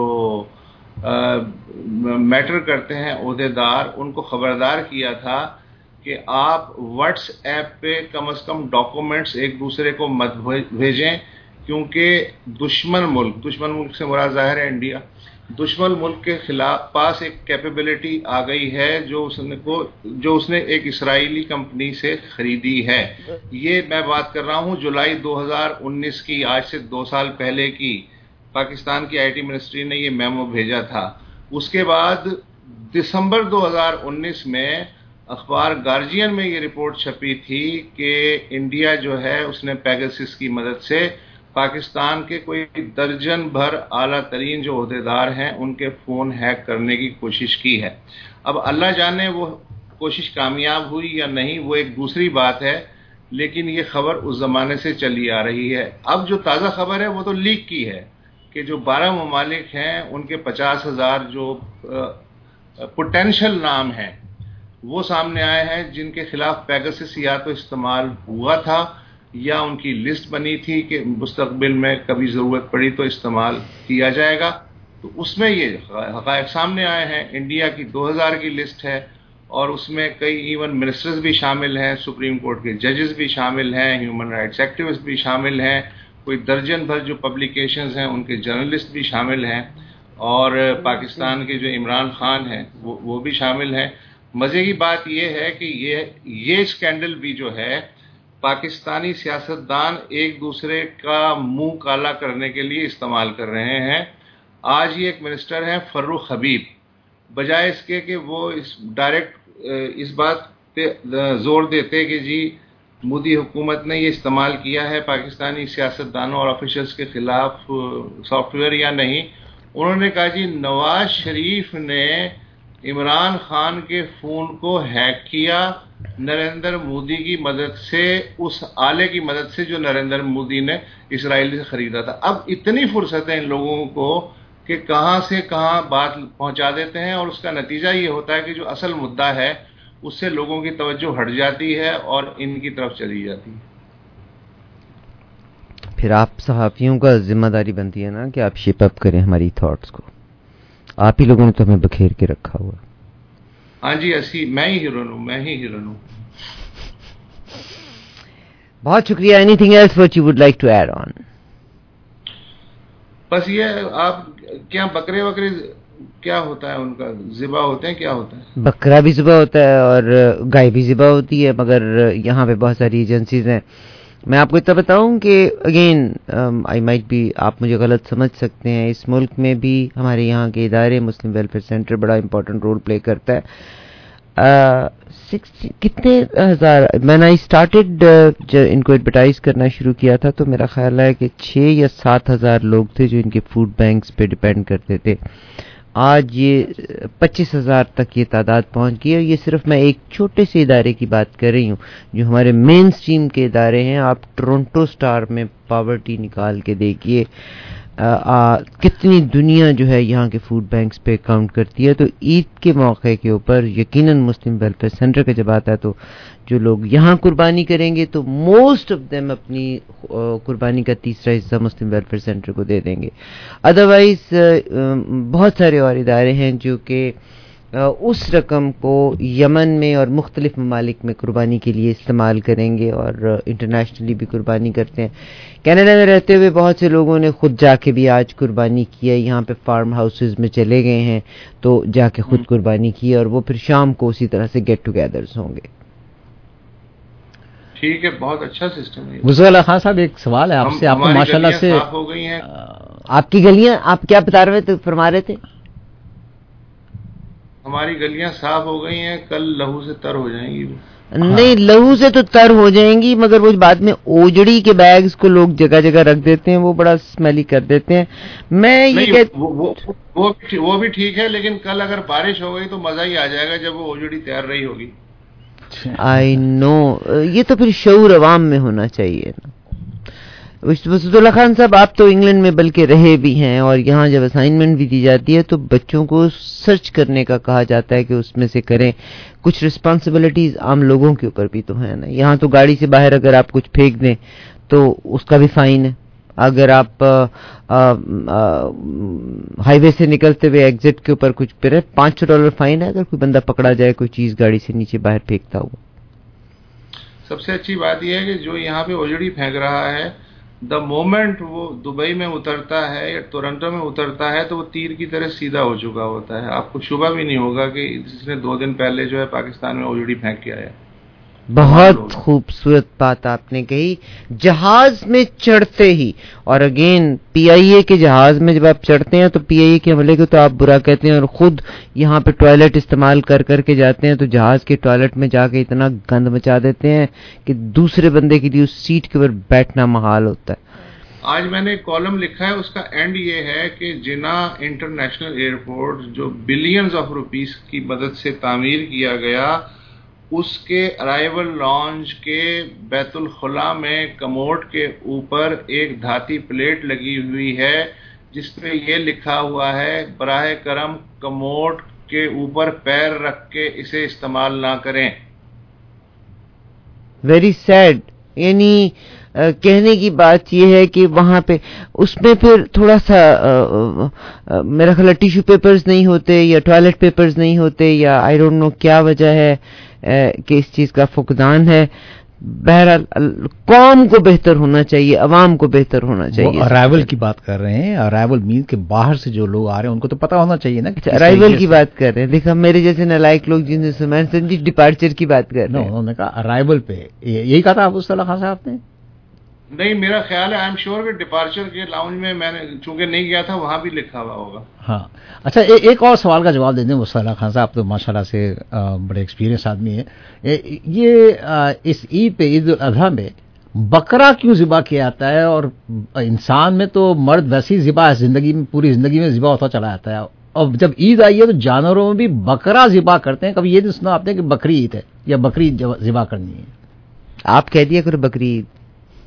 میٹر کرتے ہیں عہدیدار ان کو خبردار کیا تھا کہ آپ واٹس ایپ پہ کم از کم ڈاکومنٹس ایک دوسرے کو مت بھیجیں، کیونکہ دشمن ملک سے مراد ظاہر ہے انڈیا، دشمن ملک کے خلاف پاس ایک کیپیبلٹی آ گئی ہے جو اس نے ایک اسرائیلی کمپنی سے خریدی ہے. یہ میں بات کر رہا ہوں جولائی 2019 کی، آج سے 2 سال پہلے کی. پاکستان کی IT منسٹری نے یہ میمو بھیجا تھا. اس کے بعد دسمبر 2019 میں اخبار گارجین میں یہ رپورٹ چھپی تھی کہ انڈیا جو ہے اس نے پیگاسس کی مدد سے پاکستان کے کوئی درجن بھر اعلیٰ ترین جو عہدیدار ہیں ان کے فون ہیک کرنے کی کوشش کی ہے. اب اللہ جانے وہ کوشش کامیاب ہوئی یا نہیں، وہ ایک دوسری بات ہے، لیکن یہ خبر اس زمانے سے چلی آ رہی ہے. اب جو تازہ خبر ہے وہ تو لیک کی ہے کہ جو 12 ممالک ہیں ان کے 50,000 جو پوٹینشل نام ہیں وہ سامنے آئے ہیں جن کے خلاف پیگاسس یا تو استعمال ہوا تھا یا ان کی لسٹ بنی تھی کہ مستقبل میں کبھی ضرورت پڑی تو استعمال کیا جائے گا. تو اس میں یہ حقائق سامنے آئے ہیں. انڈیا کی 2000 کی لسٹ ہے اور اس میں کئی ایون منسٹرز بھی شامل ہیں، سپریم کورٹ کے ججز بھی شامل ہیں، ہیومن رائٹس ایکٹیوسٹ بھی شامل ہیں، کوئی درجن بھر جو پبلیکیشنز ہیں ان کے جرنلسٹ بھی شامل ہیں، اور پاکستان کے جو عمران خان ہیں وہ بھی شامل ہیں. مزے کی بات یہ ہے کہ یہ اسکینڈل بھی جو ہے پاکستانی سیاستدان ایک دوسرے کا منہ کالا کرنے کے لیے استعمال کر رہے ہیں. آج یہ ایک منسٹر ہیں فروخ حبیب، بجائے اس کے کہ وہ ڈائریکٹ اس بات پہ زور دیتے کہ جی مودی حکومت نے یہ استعمال کیا ہے پاکستانی سیاستدانوں اور آفیشلز کے خلاف سافٹ ویئر یا نہیں، انہوں نے کہا جی نواز شریف نے عمران خان کے فون کو ہیک کیا نریندر مودی کی مدد سے، اس آلے کی مدد سے جو نریندر مودی نے اسرائیل سے خریدا تھا. اب اتنی فرصت ہے ان لوگوں کو کہ کہاں سے کہاں بات پہنچا دیتے ہیں، اور اس کا نتیجہ یہ ہوتا ہے کہ جو اصل مدعا ہے اس سے لوگوں کی توجہ ہٹ جاتی ہے اور ان کی طرف چلی جاتی ہے. پھر آپ صحافیوں کا ذمہ داری بنتی ہے نا کہ آپ شیپ اپ کریں ہماری تھاٹس کو. آپ ہی لوگوں نے تو ہمیں بکھیر کے رکھا ہوا. ہاں جی، میں ہی ہیرون ہوں. بہت شکریہ. Anything else what you would like to add on? بس یہ آپ کیا بکرے کیا ہوتا ہے ان کا ذبح ہوتے ہیں، کیا ہوتا ہے؟ بکرا بھی ذبح ہوتا ہے اور گائے بھی ذبح ہوتی ہے، مگر یہاں پہ بہت ساری ایجنسیز ہیں. میں آپ کو اتنا بتاؤں کہ اگین آئی مائٹ بی، آپ مجھے غلط سمجھ سکتے ہیں، اس ملک میں بھی ہمارے یہاں کے ادارے مسلم ویلفیئر سینٹر بڑا امپورٹنٹ رول پلے کرتا ہے. کتنے ہزار میں نے اسٹارٹڈ ان کو ایڈورٹائز کرنا شروع کیا تھا تو میرا خیال ہے کہ 6 یا 7 ہزار لوگ تھے جو ان کے فوڈ بینکس پہ ڈپینڈ کرتے تھے. آج یہ 25,000 تک یہ تعداد پہنچ گئی ہے. یہ صرف میں ایک چھوٹے سے ادارے کی بات کر رہی ہوں جو ہمارے مین سٹریم کے ادارے ہیں. آپ ٹورنٹو سٹار میں پاورٹی نکال کے دیکھیے، کتنی دنیا جو ہے یہاں کے فوڈ بینکس پہ کاؤنٹ کرتی ہے. تو عید کے موقع کے اوپر یقیناً مسلم ویلفیئر سینٹر کا جب آتا ہے تو جو لوگ یہاں قربانی کریں گے تو موسٹ آف دیم اپنی قربانی کا تیسرا حصہ مسلم ویلفیئر سینٹر کو دے دیں گے. ادروائز بہت سارے اور ادارے ہیں جو کہ اس رقم کو یمن میں اور مختلف ممالک میں قربانی کے لیے استعمال کریں گے اور انٹرنیشنلی بھی قربانی کرتے ہیں. کینیڈا میں رہتے ہوئے بہت سے لوگوں نے خود جا کے بھی آج قربانی کی ہے. یہاں پہ فارم ہاؤسز میں چلے گئے ہیں تو جا کے خود قربانی کی اور وہ پھر شام کو اسی طرح سے گیٹ ٹوگیدرز ہوں گے. ٹھیک ہے, بہت اچھا سسٹم ہے. غزال اللہ خان صاحب ایک سوال ہے آپ سے. آپ کو ماشاءاللہ سے ہو گئی ہیں آپ کی گلیاں, آپ کیا بتا رہے تھے, فرما رہے تھے؟ ہماری گلیاں صاف ہو گئی ہیں, کل لہو سے تر ہو جائیں گی. نہیں, لہو سے تو تر ہو جائیں گی, مگر وہ بعد میں اوجڑی کے بیگز کو لوگ جگہ جگہ رکھ دیتے ہیں, وہ بڑا اسمیلی کر دیتے ہیں. میں یہ وہ بھی ٹھیک ہے, لیکن کل اگر بارش ہو گئی تو مزہ ہی آ جائے گا جب وہ اوجڑی تیار رہی ہوگی. آئی نو, یہ تو پھر شعور عوام میں ہونا چاہیے نا. وسط اللہ خان صاحب, آپ تو انگلینڈ میں بلکہ رہے بھی ہیں اور یہاں جب اسائنمنٹ بھی دی جاتی ہے تو بچوں کو سرچ کرنے کا کہا جاتا ہے کہ اس میں سے کریں. کچھ رسپانسبلٹیز عام لوگوں کے اوپر بھی تو ہیں نا. یہاں تو گاڑی سے باہر اگر آپ کچھ پھینک دیں تو اس کا بھی فائن ہے. اگر آپ ہائی وے سے نکلتے ہوئے ایگزٹ کے اوپر کچھ پھر $500 فائن ہے اگر کوئی بندہ پکڑا جائے کوئی چیز گاڑی سے نیچے باہر پھینکتا ہوا. سب سے اچھی بات یہ ہے کہ جو یہاں پہ اوجڑی پھینک رہا ہے, دا مومنٹ وہ دبئی میں اترتا ہے یا ٹورنٹو میں اترتا ہے تو وہ تیر کی طرح سیدھا ہو چکا ہوتا ہے. آپ کو شبہ بھی نہیں ہوگا کہ جس نے 2 دن پہلے جو ہے پاکستان میں اوجڑی پھینک کے آیا. بہت خوبصورت بات آپ نے کہی. جہاز میں چڑھتے ہی, اور اگین پی آئی اے کے جہاز میں جب آپ چڑھتے ہیں تو پی آئی اے کے عملے کو تو آپ برا کہتے ہیں اور خود یہاں پہ ٹوائلٹ استعمال کر کے جاتے ہیں تو جہاز کے ٹوائلٹ میں جا کے اتنا گند مچا دیتے ہیں کہ دوسرے بندے کے لیے اس سیٹ کے اوپر بیٹھنا محال ہوتا ہے. آج میں نے ایک کالم لکھا ہے, اس کا اینڈ یہ ہے کہ جنا انٹرنیشنل ایئرپورٹ جو بلینز آف روپیز کی مدد سے تعمیر کیا گیا, اس کے ارائیول لانچ کے بیت الخلا میں کموڈ کے اوپر ایک دھاتی پلیٹ لگی ہوئی ہے جس پہ یہ لکھا ہوا ہے, براہ کرم کموڈ کے اوپر پیر رکھ کے اسے استعمال نہ کریں. Very sad. یعنی کہنے کی بات یہ ہے کہ وہاں پہ اس میں پھر تھوڑا سا میرا خیال ہے ٹیشو پیپرز نہیں ہوتے یا ٹوائلٹ پیپرز نہیں ہوتے یا آئی ڈونٹ نو کیا وجہ ہے کہ اس چیز کا فقدان ہے. بہرحال قوم کو بہتر ہونا چاہیے, عوام کو بہتر ہونا چاہیے. ارائیول کی بات کر رہے ہیں, ارائیول مین کے باہر سے جو لوگ آ رہے ہیں ان کو تو پتا ہونا چاہیے نا. ارائیول کی بات کر رہے ہیں, دیکھا میرے جیسے نالائق لوگ جن سے سمجھ ڈپارچر کی بات کر رہے ہیں. انہوں نے کہا ارائیول پہ, یہی کہا تھا ابو صلاح خان صاحب نے. نہیں, میرا خیال ہے آئی ایم شیور کہ ڈپارچر کے لاؤنج میں نے چونکہ نہیں گیا تھا وہاں بھی لکھا ہوا ہوگا. ہاں اچھا, ایک اور سوال کا جواب دے دیں مصطفیٰ خان صاحب, تو ماشاءاللہ سے بڑے ایکسپیرینس آدمی ہیں. یہ اس عید پہ, عید الاضحیٰ میں بکرا کیوں ذبح کیا جاتا ہے؟ اور انسان میں تو مرد ویسی ذبح ہے, زندگی میں پوری زندگی میں ذبح ہوتا چلا جاتا ہے, اور جب عید آئی ہے تو جانوروں میں بھی بکرا ذبح کرتے ہیں. کبھی یہ نہیں سنا آپ نے کہ بکری عید ہے یا بکری ذبح کرنی ہے؟ آپ کہہ دیا کرو بکری عید.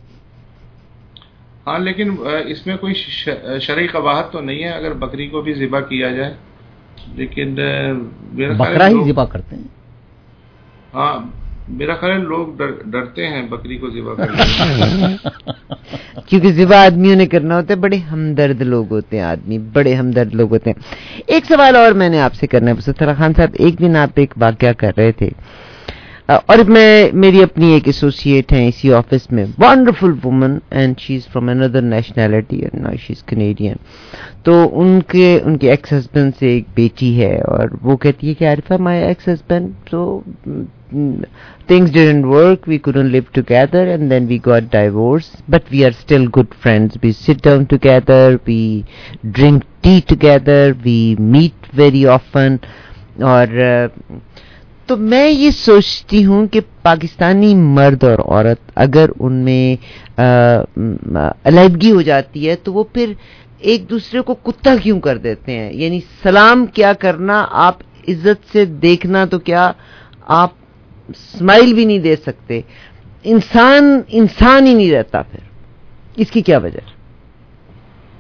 ہاں, لیکن اس میں کوئی شرعی قباحت تو نہیں ہے اگر بکری کو بھی ذبح کیا جائے, لیکن بکرا ہی ذبح کرتے ہیں. ہاں, میرا خیال لوگ ڈرتے ہیں بکری کو ذبح کرنے کیونکہ ذبح آدمیوں نے کرنا ہوتا ہے. بڑے ہمدرد لوگ ہوتے ہیں آدمی, بڑے ہمدرد لوگ ہوتے ہیں. ایک سوال اور میں نے آپ سے کرنا ہے مصطفیٰ خان صاحب. ایک دن آپ ایک واقعہ کر رہے تھے اور میری اپنی ایک ایسوسیٹ ہیں اسی آفس میں, wonderful woman, and she is from اندر nationality and now she is Canadian. تو ان کے ایکس ہسبینڈ سے ایک بیٹی ہے اور وہ کہتی ہے کہ Arifa my ex husband so things didn't work, we couldn't live together and then we got divorced, but we are still good friends. We sit down together, we drink tea together, we meet very often. اور تو میں یہ سوچتی ہوں کہ پاکستانی مرد اور عورت اگر ان میں علیحدگی ہو جاتی ہے تو وہ پھر ایک دوسرے کو کتا کیوں کر دیتے ہیں؟ یعنی سلام کیا کرنا, آپ عزت سے دیکھنا تو کیا, آپ اسمائل بھی نہیں دے سکتے. انسان ہی نہیں رہتا پھر. اس کی کیا وجہ؟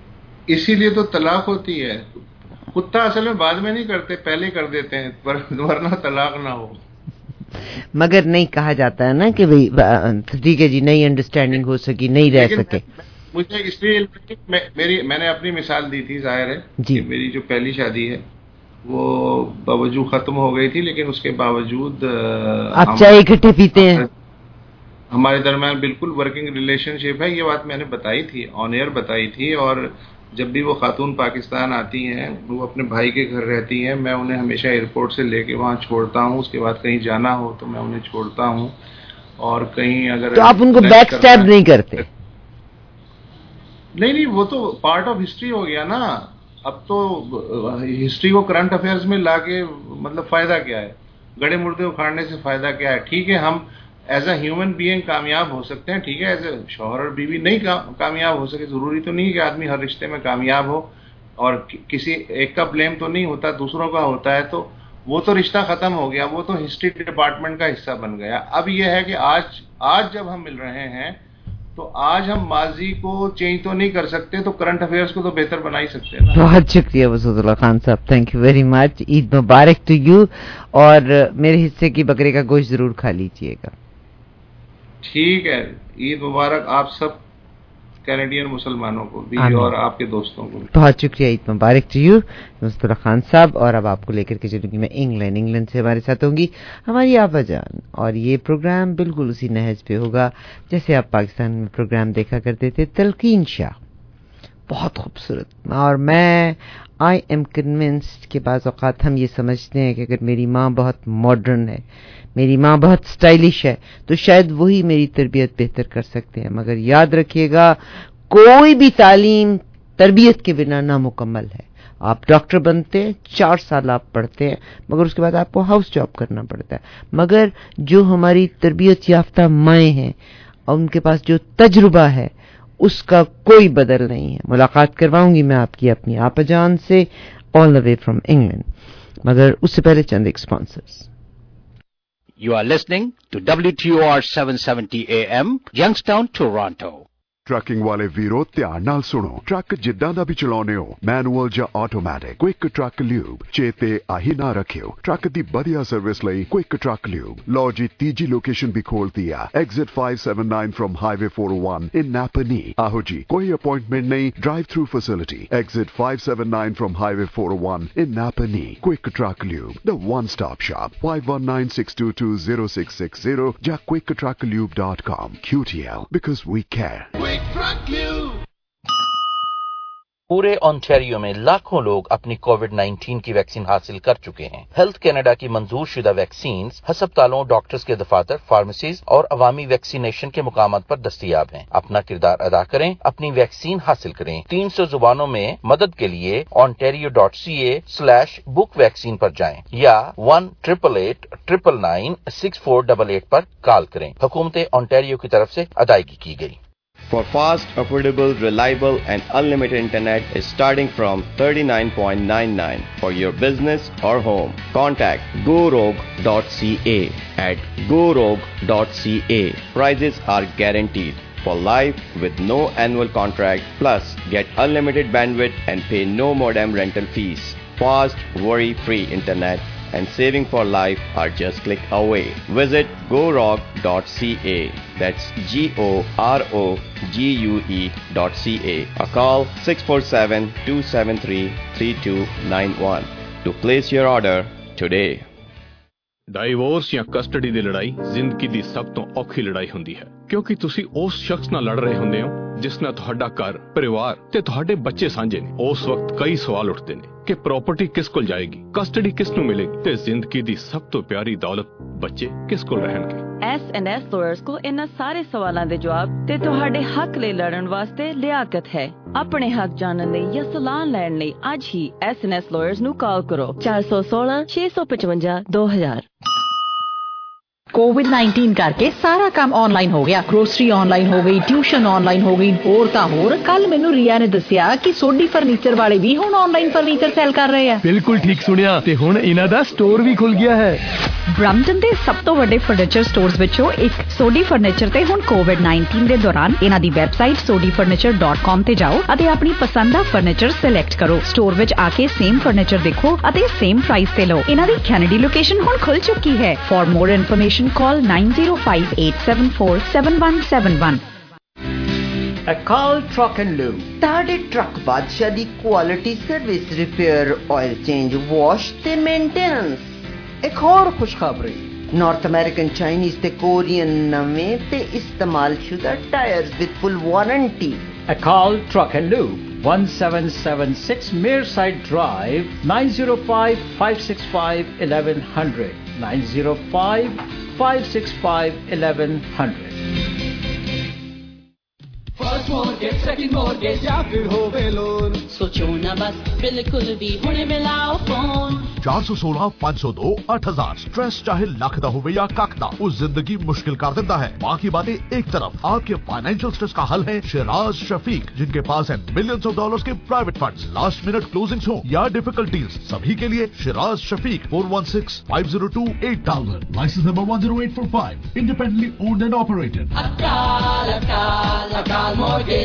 इसीलिए तो तलाक होती है। कुत्ता असल में बाद में नहीं करते, पहले कर देते हैं, वरना तलाक ना हो। मगर नहीं कहा जाता है ना कि भाई ठीक है जी, नई अंडरस्टैंडिंग हो सकी, नहीं रह सके। मुझे इसलिए मैंने अपनी मिसाल दी थी, जाहिर है कि मेरी जो पहली शादी है वो बावजूद खत्म हो गई थी, लेकिन उसके बावजूद आप चाय इकट्ठे पीते हैं, हमारे दरमियान बिल्कुल वर्किंग रिलेशनशिप है। ये बात मैंने बताई थी, ऑन एयर बताई थी। और जब भी वो खातून पाकिस्तान आती हैं, वो अपने भाई के घर रहती हैं, मैं उन्हें हमेशा एयरपोर्ट से लेके वहाँ छोड़ता हूँ। उसके बाद कहीं जाना हो तो मैं उन्हें छोड़ता हूँ। और कहीं अगर तो आप उनको बैक स्टैब नहीं करते? नहीं, वो तो पार्ट ऑफ हिस्ट्री हो गया ना। अब तो हिस्ट्री को करंट अफेयर्स में लाके मतलब फायदा क्या है? गड़े मुर्दे उखाड़ने से फायदा क्या है? ठीक है, हम एज अ ह्यूमन बीइंग कामयाब हो सकते हैं, ठीक है, एज अ शौहर और बीवी नहीं कामयाब हो सके। जरूरी तो नहीं कि आदमी हर रिश्ते में कामयाब हो, और किसी एक का ब्लेम तो नहीं होता, दूसरों का होता है। तो वो तो रिश्ता खत्म हो गया, वो तो हिस्ट्री डिपार्टमेंट का हिस्सा बन गया। अब ये है कि आज जब हम मिल रहे हैं तो आज हम माजी को चेंज तो नहीं कर सकते, तो करंट अफेयर्स को तो बेहतर बना ही सकते हैं ना। बहुत शुक्रिया Wusatullah Khan Sahab, thank you very much. Eid मुबारक टू यू, और मेरे हिस्से की बकरे का गोश्त जरूर खा लीजिएगा। ठीक है, ईद मुबारक आप सब कैनेडियन मुसलमानों को भी और आपके दोस्तों को भी। बहुत शुक्रिया, ईद मुबारक टू यू वसूदुल्लाह खान साहब। और अब आपको लेकर के चलूंगी मैं इंग्लैंड से हमारे साथ होंगी हमारी आबा जान, और ये प्रोग्राम बिल्कुल उसी नहज पे होगा जैसे आप पाकिस्तान में प्रोग्राम देखा करते थे, तलकीन शाह। बहुत खूबसूरत। और मैं आई एम कन्विंस्ड कि बाज़ औक़ात हम ये समझते हैं कि अगर मेरी माँ बहुत मॉडर्न है, मेरी माँ बहुत स्टाइलिश है, तो शायद वही मेरी तरबियत बेहतर कर सकते हैं। मगर याद रखिएगा, कोई भी तालीम तरबियत के बिना नामुकम्मल है। आप डॉक्टर बनते हैं, 4 साल आप पढ़ते हैं, मगर उसके बाद आपको हाउस जॉब करना पड़ता है। मगर जो हमारी तरबियत याफ्ता माएँ हैं और उनके पास जो तजुर्बा है, उसका कोई बदल नहीं है। मुलाकात करवाऊंगी मैं आपकी अपनी आपा जान से, all the way from England. मगर उससे पहले चंद एक sponsors. You are listening to WTOR 770 AM, Youngstown, Toronto. Trucking वाले वीरो ध्यान नाल सुनो। ट्रक जिद्दां दा भी चलाउने हो, मैनुअल ਜਾਂ ਆਟੋਮੈਟਿਕ, क्विक ट्रक ल्यूब चेते आही ना रखियो। ट्रक दी बढ़िया सर्विस ਲਈ क्विक ट्रक ल्यूब। लो जी तीजी लोकेशन भी खोल दिया, exit 579 from highway 401 in Napanee. आहो जी, कोई अपॉइंटमेंट नहीं, drive through facility, exit 579 from highway 401 in Napanee. Quick truck lube, the one stop shop, 5196220660 या quicktrucklube.com। QTL, because we care। पूरे ओंटारियो में लाखों लोग अपनी कोविड-19 की वैक्सीन हासिल कर चुके हैं। हेल्थ कनाडा की मंजूर शुदा वैक्सीन हस्पतालों, डॉक्टर्स के दफातर, फार्मेसीज और अवामी वैक्सीनेशन के मुकामात पर दस्तयाब हैं। अपना किरदार अदा करें, अपनी वैक्सीन हासिल करें। 300 जुबानों में मदद के लिए ontario.ca/book वैक्सीन पर जाएं या 1-888-999-6488 पर कॉल करें। हुकूमत ओंटारियो की तरफ से अदायगी की गई। For fast, affordable, reliable and unlimited internet is starting from $39.99 for your business or home. Contact GoRogue.ca at GoRogue.ca. Prices are guaranteed for life with no annual contract. Plus, get unlimited bandwidth and pay no modem rental fees. Fast, worry-free internet and saving for life are just click away. Visit GoRogue.ca. That's GoRogue.ca. Or call 647-273-3291 to place your order today. Divorce ਜਾਂ custody ਦੀ ਲੜਾਈ ਜ਼ਿੰਦਗੀ ਦੀ ਸਭ ਤੋਂ ਔਖੀ ਲੜਾਈ ਹੁੰਦੀ ਹੈ, ਕਿਉਂਕਿ ਤੁਸੀਂ ਉਸ ਸ਼ਖਸ ਨਾਲ ਲੜ ਰਹੇ ਹੁੰਦੇ ਹੋ ਜਿਸ ਨਾਲ ਤੁਹਾਡਾ ਘਰ, ਪਰਿਵਾਰ ਤੇ ਤੁਹਾਡੇ ਬੱਚੇ ਸਾਂਝੇ ਨੇ। ਉਸ ਵਕਤ ਕਈ ਸਵਾਲ ਉੱਠਦੇ ਨੇ ਕਿ ਪ੍ਰਾਪਰਟੀ ਕਿਸ ਕੋਲ ਜਾਏਗੀ, ਕਸਟਡੀ ਕਿਸ ਨੂੰ ਮਿਲੇਗੀ ਤੇ ਜ਼ਿੰਦਗੀ ਦੀ ਸਭ ਤੋਂ ਪਿਆਰੀ ਦੌਲਤ ਬੱਚੇ ਕਿਸ ਕੋਲ ਰਹਿਣਗੇ। S&S Lawyers को इन्हां सारे सवालों के जवाब ते तुहाडे हक ले लड़न वास्ते लियाकत है। अपने हक जानन लई या सलाह लैण लई अज ही S&S Lawyers ਨੂੰ ਕਾਲ ਕਰੋ 416 655 2000। कोविड-19 करके सारा काम ऑनलाइन हो गया। ग्रोसरी ऑनलाइन हो गई, ट्यूशन ऑनलाइन हो गई, होर तां होर। कल मैनू रिया ने दसिया कि सोडी फर्नीचर वाले भी हुण ऑनलाइन फर्नीचर सेल कर रहे हैं। बिल्कुल ठीक सुनिया ते हुण इन्हां दा स्टोर भी खुल गया है। ब्रैम्पटन दे सब तो वड्डे फर्नीचर स्टोर्स विचों एक सोडी फर्नीचर ते हुण कोविड-19 दे दौरान इन्हां दी वैबसाइट sodifurniture.com ते जाओ अते अपनी पसंद दा फर्नीचर सिलेक्ट करो। स्टोर विच आके सेम फर्नीचर देखो अते सेम प्राइस ते लो। इन्हां दी कैनेडी लोकेशन हुण खुल चुकी है। For more information call 9058747171। Akal truck and lube ताड़े ट्रक बादशाह दी quality service, repair, oil change, wash ते मेंटेनेंस। एक और खुशखबरी, नॉर्थ अमेरिकन, चाइनीज ते कोरियन नवें ते इस्तेमाल शुदा tyres with full warranty. Akal truck and lube 1776 Mearside Drive, 905-565-1100, 905-565-1100। First mortgage, second mortgage या फिर होवे लोन, सोचो ना बस, बिल्कुल भी हुणे मिलाओ फोन। 416-502-8000। स्ट्रेस चाहे लख दा होवे या कख दा, उस जिंदगी मुश्किल कर देता है। बाकी बातें एक तरफ, आपके फाइनेंशियल स्ट्रेस का हल है शिराज शफीक, जिनके पास है मिलियंस ऑफ डॉलर्स के private funds. Last minute closings हो या डिफिकल्टीज, सभी के लिए Shiraz Shafiq. 416-502-8000। Licence number 10845। Independently owned and operated.